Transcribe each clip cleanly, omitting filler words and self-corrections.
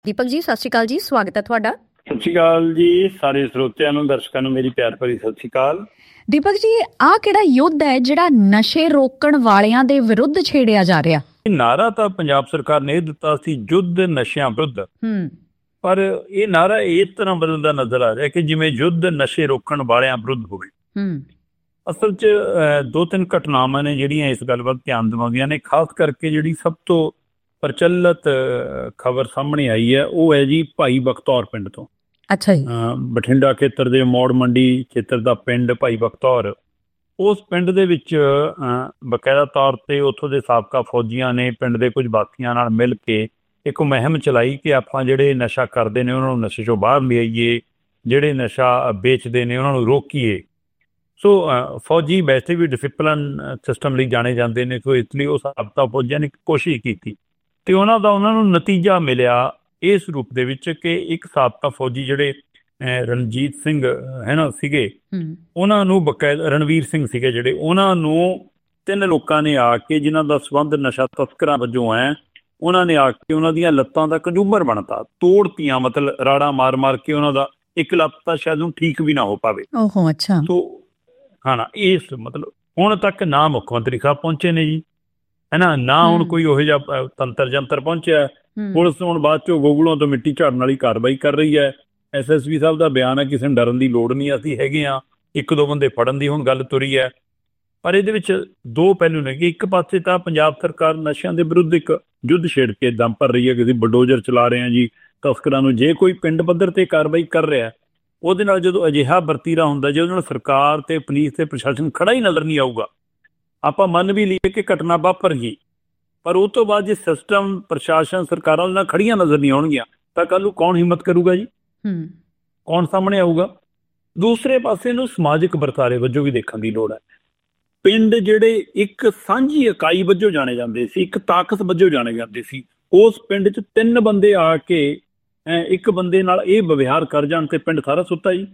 ਦੀਪਕ ਜੀ, ਸਤਿ ਸ਼੍ਰੀ ਅਕਾਲ ਜੀ। ਸਵਾਗਤ ਹੈ ਤੁਹਾਡਾ। ਸਤਿ ਸ਼੍ਰੀ ਅਕਾਲ ਜੀ ਸਾਰੇ ਸਰੋਤਿਆਂ ਨੂੰ, ਦਰਸ਼ਕਾਂ ਨੂੰ ਮੇਰੀ ਪਿਆਰ ਭਰੀ ਸਤਿ ਸ਼੍ਰੀ ਅਕਾਲ। ਦੀਪਕ ਜੀ, ਆਹ ਕਿਹੜਾ ਯੁੱਧ ਹੈ ਜਿਹੜਾ ਨਸ਼ੇ ਰੋਕਣ ਵਾਲਿਆਂ ਦੇ ਵਿਰੁੱਧ ਛੇੜਿਆ ਜਾ ਰਿਹਾ? ਨਾਰਾ ਤਾਂ ਪੰਜਾਬ ਸਰਕਾਰ ਨੇ ਇਹ ਦਿੱਤਾ ਸੀ, ਯੁੱਧ ਨਸ਼ਿਆਂ ਵਿਰੁੱਧ। ਪਰ ਇਹ ਨਾਰਾ ਇਸ ਤਰ੍ਹਾਂ ਬਦਲਦਾ ਨਜ਼ਰ ਆ ਰਿਹਾ ਕਿ ਜਿਵੇਂ ਯੁੱਧ ਨਸ਼ੇ ਰੋਕਣ ਵਾਲਿਆਂ ਵਿਰੁੱਧ ਹੋਵੇ। ਅਸਲ 'ਚ ਦੋ ਤਿੰਨ ਘਟਨਾਵਾਂ ਨੇ ਜਿਹੜੀਆਂ ਇਸ ਗੱਲ ਵੱਲ ਧਿਆਨ ਦਿਵਾਉਂਦੀਆਂ ਨੇ। ਖਾਸ ਕਰਕੇ ਜਿਹੜੀ ਸਭ ਤੋਂ ਪ੍ਰਚਲਿਤ ਖਬਰ ਸਾਹਮਣੇ ਆਈ ਹੈ ਉਹ ਹੈ ਜੀ ਭਾਈ ਬਖਤੌਰ ਪਿੰਡ ਤੋਂ। ਅੱਛਾ ਜੀ। ਬਠਿੰਡਾ ਖੇਤਰ ਦੇ ਮੌੜ ਮੰਡੀ ਖੇਤਰ ਦਾ ਪਿੰਡ ਭਾਈ ਬਖਤੌਰ। ਉਸ ਪਿੰਡ ਦੇ ਵਿੱਚ ਬਕਾਇਦਾ ਤੌਰ 'ਤੇ ਉੱਥੋਂ ਦੇ ਸਾਬਕਾ ਫੌਜੀਆਂ ਨੇ ਪਿੰਡ ਦੇ ਕੁਝ ਬਾਕੀਆਂ ਨਾਲ ਮਿਲ ਕੇ ਇੱਕ ਮੁਹਿੰਮ ਚਲਾਈ ਕਿ ਆਪਾਂ ਜਿਹੜੇ ਨਸ਼ਾ ਕਰਦੇ ਨੇ ਉਹਨਾਂ ਨੂੰ ਨਸ਼ੇ 'ਚੋਂ ਬਾਹਰ ਲਿਆਈਏ, ਜਿਹੜੇ ਨਸ਼ਾ ਵੇਚਦੇ ਨੇ ਉਹਨਾਂ ਨੂੰ ਰੋਕੀਏ। ਸੋ ਫੌਜੀ ਵੈਸੇ ਵੀ ਡਿਸਿਪਲਨ ਸਿਸਟਮ ਲਈ ਜਾਣੇ ਜਾਂਦੇ ਨੇ, ਸੋ ਇਸ ਲਈ ਉਹ ਸਾਬਕਾ ਫੌਜੀਆਂ ਨੇ ਕੋਸ਼ਿਸ਼ ਕੀਤੀ ਅਤੇ ਉਹਨਾਂ ਨੂੰ ਨਤੀਜਾ ਮਿਲਿਆ ਇਸ ਰੂਪ ਦੇ ਵਿੱਚ ਕਿ ਇੱਕ ਸਾਬਕਾ ਫੌਜੀ ਜਿਹੜੇ ਰਣਜੀਤ ਸਿੰਘ ਹੈ ਨਾ ਸੀਗੇ, ਉਹਨਾਂ ਨੂੰ ਬਕਾਇਦਾ ਰਣਵੀਰ ਸਿੰਘ ਸੀਗੇ ਜਿਹੜੇ, ਉਹਨਾਂ ਨੂੰ ਤਿੰਨ ਲੋਕਾਂ ਨੇ ਆ ਕੇ, ਜਿਨ੍ਹਾਂ ਦਾ ਸੰਬੰਧ ਨਸ਼ਾ ਤਸਕਰਾਂ ਵਜੋਂ ਹੈ, ਉਹਨਾਂ ਨੇ ਆ ਕੇ ਉਹਨਾਂ ਦੀਆਂ ਲੱਤਾਂ ਦਾ ਕੰਜੂਮਰ ਬਣਤਾ, ਤੋੜਤੀਆਂ। ਮਤਲਬ ਰਾੜਾ ਮਾਰ ਮਾਰ ਕੇ ਉਹਨਾਂ ਦਾ ਇੱਕ ਲੱਤ ਤਾਂ ਸ਼ਾਇਦ ਹੁਣ ਠੀਕ ਵੀ ਨਾ ਹੋ ਪਾਵੇ। ਓਹੋ, ਅੱਛਾ। ਸੋ ਹਾਂ ਨਾ, ਇਸ ਮਤਲਬ ਹੁਣ ਤੱਕ ਨਾ ਮੁੱਖ ਮੰਤਰੀ ਸਾਹਿਬ ਪਹੁੰਚੇ ਨੇ ਜੀ, ਹੈ ਨਾ ਹੁਣ ਕੋਈ ਉਹੋ ਜਿਹਾ ਤੰਤਰ ਜੰਤਰ ਪਹੁੰਚਿਆ। ਪੁਲਿਸ ਹੁਣ ਬਾਅਦ ਚੋਂ ਗੋਗਲੋਂ ਤੋਂ ਮਿੱਟੀ ਝਾੜਨ ਵਾਲੀ ਕਾਰਵਾਈ ਕਰ ਰਹੀ ਹੈ। SSP ਸਾਹਿਬ ਦਾ ਬਿਆਨ ਹੈ ਕਿਸੇ ਨੂੰ ਡਰਨ ਦੀ ਲੋੜ ਨਹੀਂ, ਅਸੀਂ ਹੈਗੇ ਹਾਂ। ਇੱਕ ਦੋ ਬੰਦੇ ਫੜਨ ਦੀ ਹੁਣ ਗੱਲ ਤੁਰੀ ਹੈ। ਪਰ ਇਹਦੇ ਵਿੱਚ ਦੋ ਪਹਿਲੂ ਨੇ ਕਿ ਇੱਕ ਪਾਸੇ ਤਾਂ ਪੰਜਾਬ ਸਰਕਾਰ ਨਸ਼ਿਆਂ ਦੇ ਵਿਰੁੱਧ ਇੱਕ ਯੁੱਧ ਛੇੜ ਕੇ ਦਮ ਭਰ ਰਹੀ ਹੈ ਕਿ ਅਸੀਂ ਬਲਡੋਜ਼ਰ ਚਲਾ ਰਹੇ ਹਾਂ ਜੀ ਤਸਕਰਾਂ ਨੂੰ। ਜੇ ਕੋਈ ਪਿੰਡ ਪੱਧਰ 'ਤੇ ਕਾਰਵਾਈ ਕਰ ਰਿਹਾ, ਉਹਦੇ ਨਾਲ ਜਦੋਂ ਅਜਿਹਾ ਵਰਤੀਰਾ ਹੁੰਦਾ, ਜੇ ਉਹਦੇ ਨਾਲ ਸਰਕਾਰ ਅਤੇ ਪੁਲਿਸ ਅਤੇ ਪ੍ਰਸ਼ਾਸਨ ਖੜਾ ਹੀ ਨਜ਼ਰ ਨਹੀਂ ਆਊਗਾ, ਆਪਾਂ ਮੰਨ ਵੀ ਲਈਏ ਕਿ ਘਟਨਾ ਵਾਪਰ ਗਈ, ਪਰ ਉਹ ਤੋਂ ਬਾਅਦ ਜੇ ਸਿਸਟਮ ਪ੍ਰਸ਼ਾਸਨ ਸਰਕਾਰਾਂ ਨਾਲ ਖੜੀਆਂ ਨਜ਼ਰ ਨਹੀਂ ਆਉਣਗੀਆਂ ਤਾਂ ਕੱਲ੍ਹ ਨੂੰ ਕੌਣ ਹਿੰਮਤ ਕਰੂਗਾ ਜੀ? ਕੌਣ ਸਾਹਮਣੇ ਆਊਗਾ? ਦੂਸਰੇ ਪਾਸੇ ਨੂੰ ਸਮਾਜਿਕ ਵਰਤਾਰੇ ਵਜੋਂ ਵੀ ਦੇਖਣ ਦੀ ਲੋੜ ਹੈ। ਪਿੰਡ ਜਿਹੜੇ ਇੱਕ ਸਾਂਝੀ ਇਕਾਈ ਵਜੋਂ ਜਾਣੇ ਜਾਂਦੇ ਸੀ, ਇੱਕ ਤਾਕਤ ਵਜੋਂ ਜਾਣੇ ਜਾਂਦੇ ਸੀ, ਉਸ ਪਿੰਡ 'ਚ ਤਿੰਨ ਬੰਦੇ ਆ ਕੇ ਇੱਕ ਬੰਦੇ ਨਾਲ ਇਹ ਵਿਵਹਾਰ ਕਰ ਜਾਣ ਤੇ ਪਿੰਡ ਸਾਰਾ ਸੁੱਤਾ ਜੀ।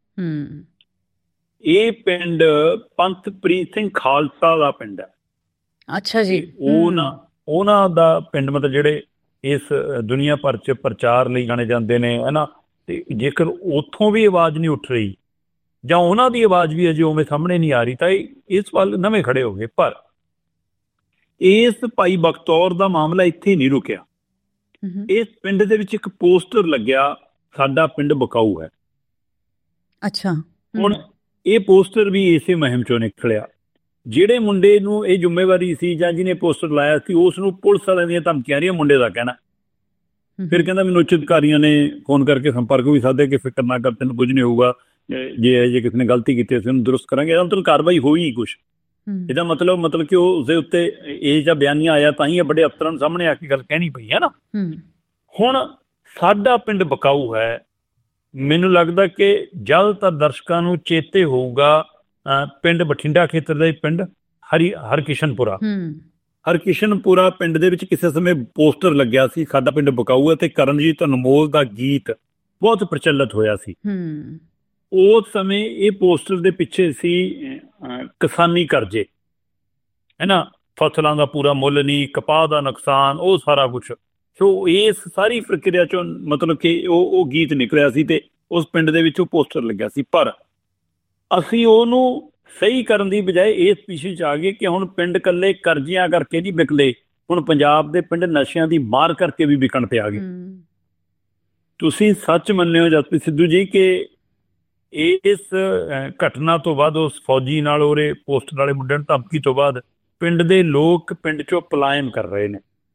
ਇਹ ਪਿੰਡ ਪੰਥਪ੍ਰੀਤ ਸਿੰਘ ਖਾਲਸਾ ਦਾ ਪਿੰਡ ਹੈ। ਅੱਛਾ ਜੀ। ਉਹਨਾਂ ਦਾ ਪਿੰਡ ਮਤਲਬ ਜਿਹੜੇ ਇਸ ਦੁਨੀਆ ਭਰ 'ਚ ਪ੍ਰਚਾਰ ਲਈ ਜਾਣੇ ਜਾਂਦੇ ਨੇ, ਹੈ ਨਾ। ਅਤੇ ਜੇਕਰ ਉੱਥੋਂ ਵੀ ਆਵਾਜ਼ ਨਹੀਂ ਉੱਠ ਰਹੀ ਜਾਂ ਉਹਨਾਂ ਦੀ ਆਵਾਜ਼ ਵੀ ਅਜੇ ਉਵੇਂ ਸਾਹਮਣੇ ਨਹੀਂ ਆ ਰਹੀ ਤਾਂ ਇਸ ਵੱਲ ਨਵੇਂ ਖੜੇ ਹੋ ਗਏ। ਪਰ ਇਸ ਭਾਈ ਬਖਤੌਰ ਦਾ ਮਾਮਲਾ ਇੱਥੇ ਨਹੀਂ ਰੁਕਿਆ। ਇਸ ਪਿੰਡ ਦੇ ਵਿੱਚ ਇੱਕ ਪੋਸਟਰ ਲੱਗਿਆ, ਸਾਡਾ ਪਿੰਡ ਬਕਾਊ ਹੈ। ਅੱਛਾ। ਹੁਣ ਇਹ ਪੋਸਟਰ ਵੀ ਇਸੇ ਮੁਹਿੰਮ 'ਚੋਂ ਨਿਕਲਿਆ। ਜਿਹੜੇ ਮੁੰਡੇ ਨੂੰ ਇਹ ਜ਼ਿੰਮੇਵਾਰੀ ਸੀ ਜਾਂ ਜਿਹਨੇ ਪੋਸਟਰ ਲਾਇਆ ਸੀ, ਉਸ ਨੂੰ ਪੁਲਿਸ ਵਾਲਿਆਂ ਦੀਆਂ ਧਮਕੀਆਂ ਰਹੀਆਂ, ਮੁੰਡੇ ਦਾ ਕਹਿਣਾ। ਫਿਰ ਕਹਿੰਦਾ ਮੈਨੂੰ ਉੱਚ ਅਧਿਕਾਰੀਆਂ ਨੇ ਫੋਨ ਕਰਕੇ ਸੰਪਰਕ ਵੀ ਸਾਧੇ ਕਿ ਫਿਕਰ ਨਾ ਕਰ, ਤੈਨੂੰ ਕੁਝ ਨਹੀਂ ਹੋਊਗਾ, ਜੇ ਕਿਸੇ ਨੇ ਗਲਤੀ ਕੀਤੀ ਅਸੀਂ ਉਹਨੂੰ ਦਰੁਸਤ ਕਰਾਂਗੇ। ਇਹਦਾ ਮਤਲਬ ਕਾਰਵਾਈ ਹੋਈ ਨਹੀਂ ਕੁਛ। ਇਹਦਾ ਮਤਲਬ ਕਿ ਉਹ ਉਸਦੇ ਉੱਤੇ ਇਹ ਜਿਹਾ ਬਿਆਨੀਆ ਆਇਆ ਤਾਂ ਹੀ ਵੱਡੇ ਅਫਸਰਾਂ ਨੂੰ ਸਾਹਮਣੇ ਆ ਕੇ ਗੱਲ ਕਹਿਣੀ ਪਈ, ਹੈ ਨਾ। ਹੁਣ ਸਾਡਾ ਪਿੰਡ ਬਕਾਊ ਹੈ। ਮੈਨੂੰ ਲੱਗਦਾ ਕਿ ਜ਼ਿਆਦਾਤਰ ਦਰਸ਼ਕਾਂ ਨੂੰ ਚੇਤੇ ਹੋਊਗਾ ਪਿੰਡ ਬਠਿੰਡਾ ਖੇਤਰ ਦਾ ਪਿੰਡ ਹਰਕਿਸ਼ਨਪੁਰਾ। ਹਰਕਿਸ਼ਨਪੁਰਾ ਪਿੰਡ ਦੇ ਵਿੱਚ ਕਿਸੇ ਸਮੇਂ ਪੋਸਟਰ ਲੱਗਿਆ ਸੀ, ਸਾਡਾ ਪਿੰਡ ਬਕਾਊ ਹੈ, ਅਤੇ ਕਰਨਜੀਤ ਅਨਮੋਲ ਦਾ ਗੀਤ ਬਹੁਤ ਪ੍ਰਚਲਿਤ ਹੋਇਆ ਸੀ। ਉਸ ਸਮੇਂ ਇਹ ਪੋਸਟਰ ਦੇ ਪਿੱਛੇ ਸੀ ਕਿਸਾਨੀ ਕਰਜ਼ੇ, ਹੈ ਨਾ, ਫਸਲਾਂ ਦਾ ਪੂਰਾ ਮੁੱਲ ਨਹੀਂ, ਕਪਾਹ ਦਾ ਨੁਕਸਾਨ, ਉਹ ਸਾਰਾ ਕੁਛ। ਸੋ ਇਸ ਸਾਰੀ ਪ੍ਰਕਿਰਿਆ 'ਚੋਂ ਮਤਲਬ ਕਿ ਉਹ ਗੀਤ ਨਿਕਲਿਆ ਸੀ ਅਤੇ ਉਸ ਪਿੰਡ ਦੇ ਵਿੱਚ ਉਹ ਪੋਸਟਰ ਲੱਗਿਆ ਸੀ। ਪਰ ਅਸੀਂ ਉਹਨੂੰ ਸਹੀ ਕਰਨ ਦੀ ਬਜਾਏ ਇਸ ਪਿੱਛੇ 'ਚ ਆ ਗਏ ਕਿ ਹੁਣ ਪਿੰਡ ਇਕੱਲੇ ਕਰਜ਼ਿਆਂ ਕਰਕੇ ਨਹੀਂ ਵਿਕਦੇ, ਹੁਣ ਪੰਜਾਬ ਦੇ ਪਿੰਡ ਨਸ਼ਿਆਂ ਦੀ ਮਾਰ ਕਰਕੇ ਵੀ ਵਿਕਣ 'ਤੇ ਆ ਗਏ। ਤੁਸੀਂ ਸੱਚ ਮੰਨਿਓ ਜਸਪ੍ਰੀਤ ਸਿੱਧੂ ਜੀ ਕਿ ਇਸ ਘਟਨਾ ਤੋਂ ਬਾਅਦ ਉਸ ਫੌਜੀ ਨਾਲ ਉਹਦੇ ਪੋਸਟਰ ਵਾਲੇ ਮੁੰਡੇ ਨੂੰ ਧਮਕੀ ਤੋਂ ਬਾਅਦ ਪਿੰਡ ਦੇ ਲੋਕ ਪਿੰਡ 'ਚੋਂ ਪਲਾਇਨ ਕਰ ਰਹੇ ਨੇ।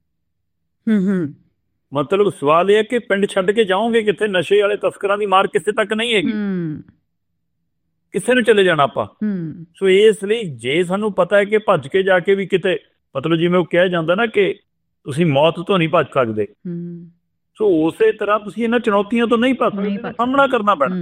ਮਤਲਬ ਸਵਾਲ ਇਹ ਹੈ ਕਿ ਪਿੰਡ ਛੱਡ ਕੇ ਜਾਓਗੇ ਕਿੱਥੇ? ਨਸ਼ੇ ਵਾਲੇ ਤਸਕਰਾਂ ਦੀ ਮਾਰ ਕਿਸੇ ਤੱਕ ਨਹੀਂ ਹੈਗੀ, ਕਿਸੇ ਨੂੰ ਚਲੇ ਜਾਣਾ ਆਪਾਂ। ਸੋ ਇਸ ਲਈ ਜੇ ਸਾਨੂੰ ਪਤਾ ਹੈ ਕਿ ਭੱਜ ਕੇ ਜਾ ਕੇ ਵੀ ਕਿਤੇ, ਮਤਲਬ ਜਿਵੇਂ ਉਹ ਕਿਹਾ ਜਾਂਦਾ ਨਾ ਕਿ ਤੁਸੀਂ ਮੌਤ ਤੋਂ ਨਹੀਂ ਭੱਜ ਸਕਦੇ, ਸੋ ਉਸੇ ਤਰ੍ਹਾਂ ਤੁਸੀਂ ਇਹਨਾਂ ਚੁਣੌਤੀਆਂ ਤੋਂ ਨਹੀਂ ਭੱਜ ਸਕਦੇ, ਸਾਹਮਣਾ ਕਰਨਾ ਪੈਣਾ।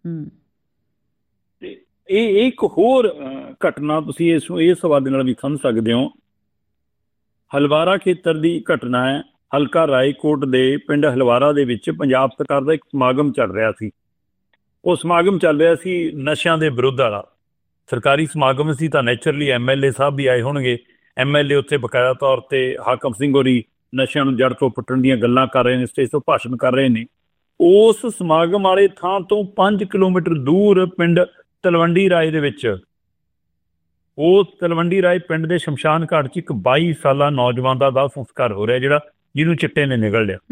ਤੇ ਇਹ ਇੱਕ ਹੋਰ ਘਟਨਾ ਤੁਸੀਂ ਇਸ ਹਵਾਲੇ ਨਾਲ ਵੀ ਸਮਝ ਸਕਦੇ ਹੋ। ਹਲਵਾਰਾ ਖੇਤਰ ਦੀ ਘਟਨਾ ਹੈ। ਹਲਕਾ ਰਾਏਕੋਟ ਦੇ ਪਿੰਡ ਹਲਵਾਰਾ ਦੇ ਵਿੱਚ ਪੰਜਾਬ ਸਰਕਾਰ ਦਾ ਇੱਕ ਸਮਾਗਮ ਚੱਲ ਰਿਹਾ ਸੀ। ਉਹ ਸਮਾਗਮ ਚੱਲ ਰਿਹਾ ਸੀ ਨਸ਼ਿਆਂ ਦੇ ਵਿਰੁੱਧ ਵਾਲਾ। ਸਰਕਾਰੀ ਸਮਾਗਮ ਸੀ ਤਾਂ ਨੈਚੁਰਲੀ MLA ਸਾਹਿਬ ਵੀ ਆਏ ਹੋਣਗੇ। MLA ਉੱਥੇ ਬਕਾਇਦਾ ਤੌਰ 'ਤੇ ਹਾਕਮ ਸਿੰਘ ਹੋਰੀ ਨਸ਼ਿਆਂ ਨੂੰ ਜੜ ਤੋਂ ਪੁੱਟਣ ਦੀਆਂ ਗੱਲਾਂ ਕਰ ਰਹੇ ਨੇ, ਸਟੇਜ ਤੋਂ ਭਾਸ਼ਣ ਕਰ ਰਹੇ ਨੇ। ਉਸ ਸਮਾਗਮ ਵਾਲੇ ਥਾਂ ਤੋਂ 5 ਕਿਲੋਮੀਟਰ ਦੂਰ ਪਿੰਡ ਤਲਵੰਡੀ ਰਾਏ ਦੇ ਵਿੱਚ, ਉਹ ਤਲਵੰਡੀ ਰਾਏ ਪਿੰਡ ਦੇ ਸ਼ਮਸ਼ਾਨ ਘਾਟ 'ਚ ਇੱਕ 22 ਸਾਲਾ ਨੌਜਵਾਨ ਦਾ ਦਾਹ ਸੰਸਕਾਰ ਹੋ ਰਿਹਾ, ਜਿਹਨੂੰ ਚਿੱਟੇ ਨੇ ਨਿਗਲ ਲਿਆ।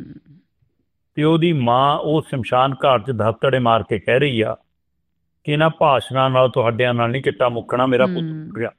ਤੇ ਉਹਦੀ ਮਾਂ ਉਹ ਸ਼ਮਸ਼ਾਨ ਘਾਟ 'ਚ ਧੱਤੜੇ ਮਾਰ ਕੇ ਕਹਿ ਰਹੀ ਆ ਕਿ ਇਹਨਾਂ ਭਾਸ਼ਣਾਂ ਨਾਲ ਤੁਹਾਡਿਆਂ ਨਾਲ ਨਹੀਂ ਚਿੱਟਾ ਮੁੱਕਣਾ, ਮੇਰਾ ਪੁੱਤ ਮੁੱਕ ਗਿਆ।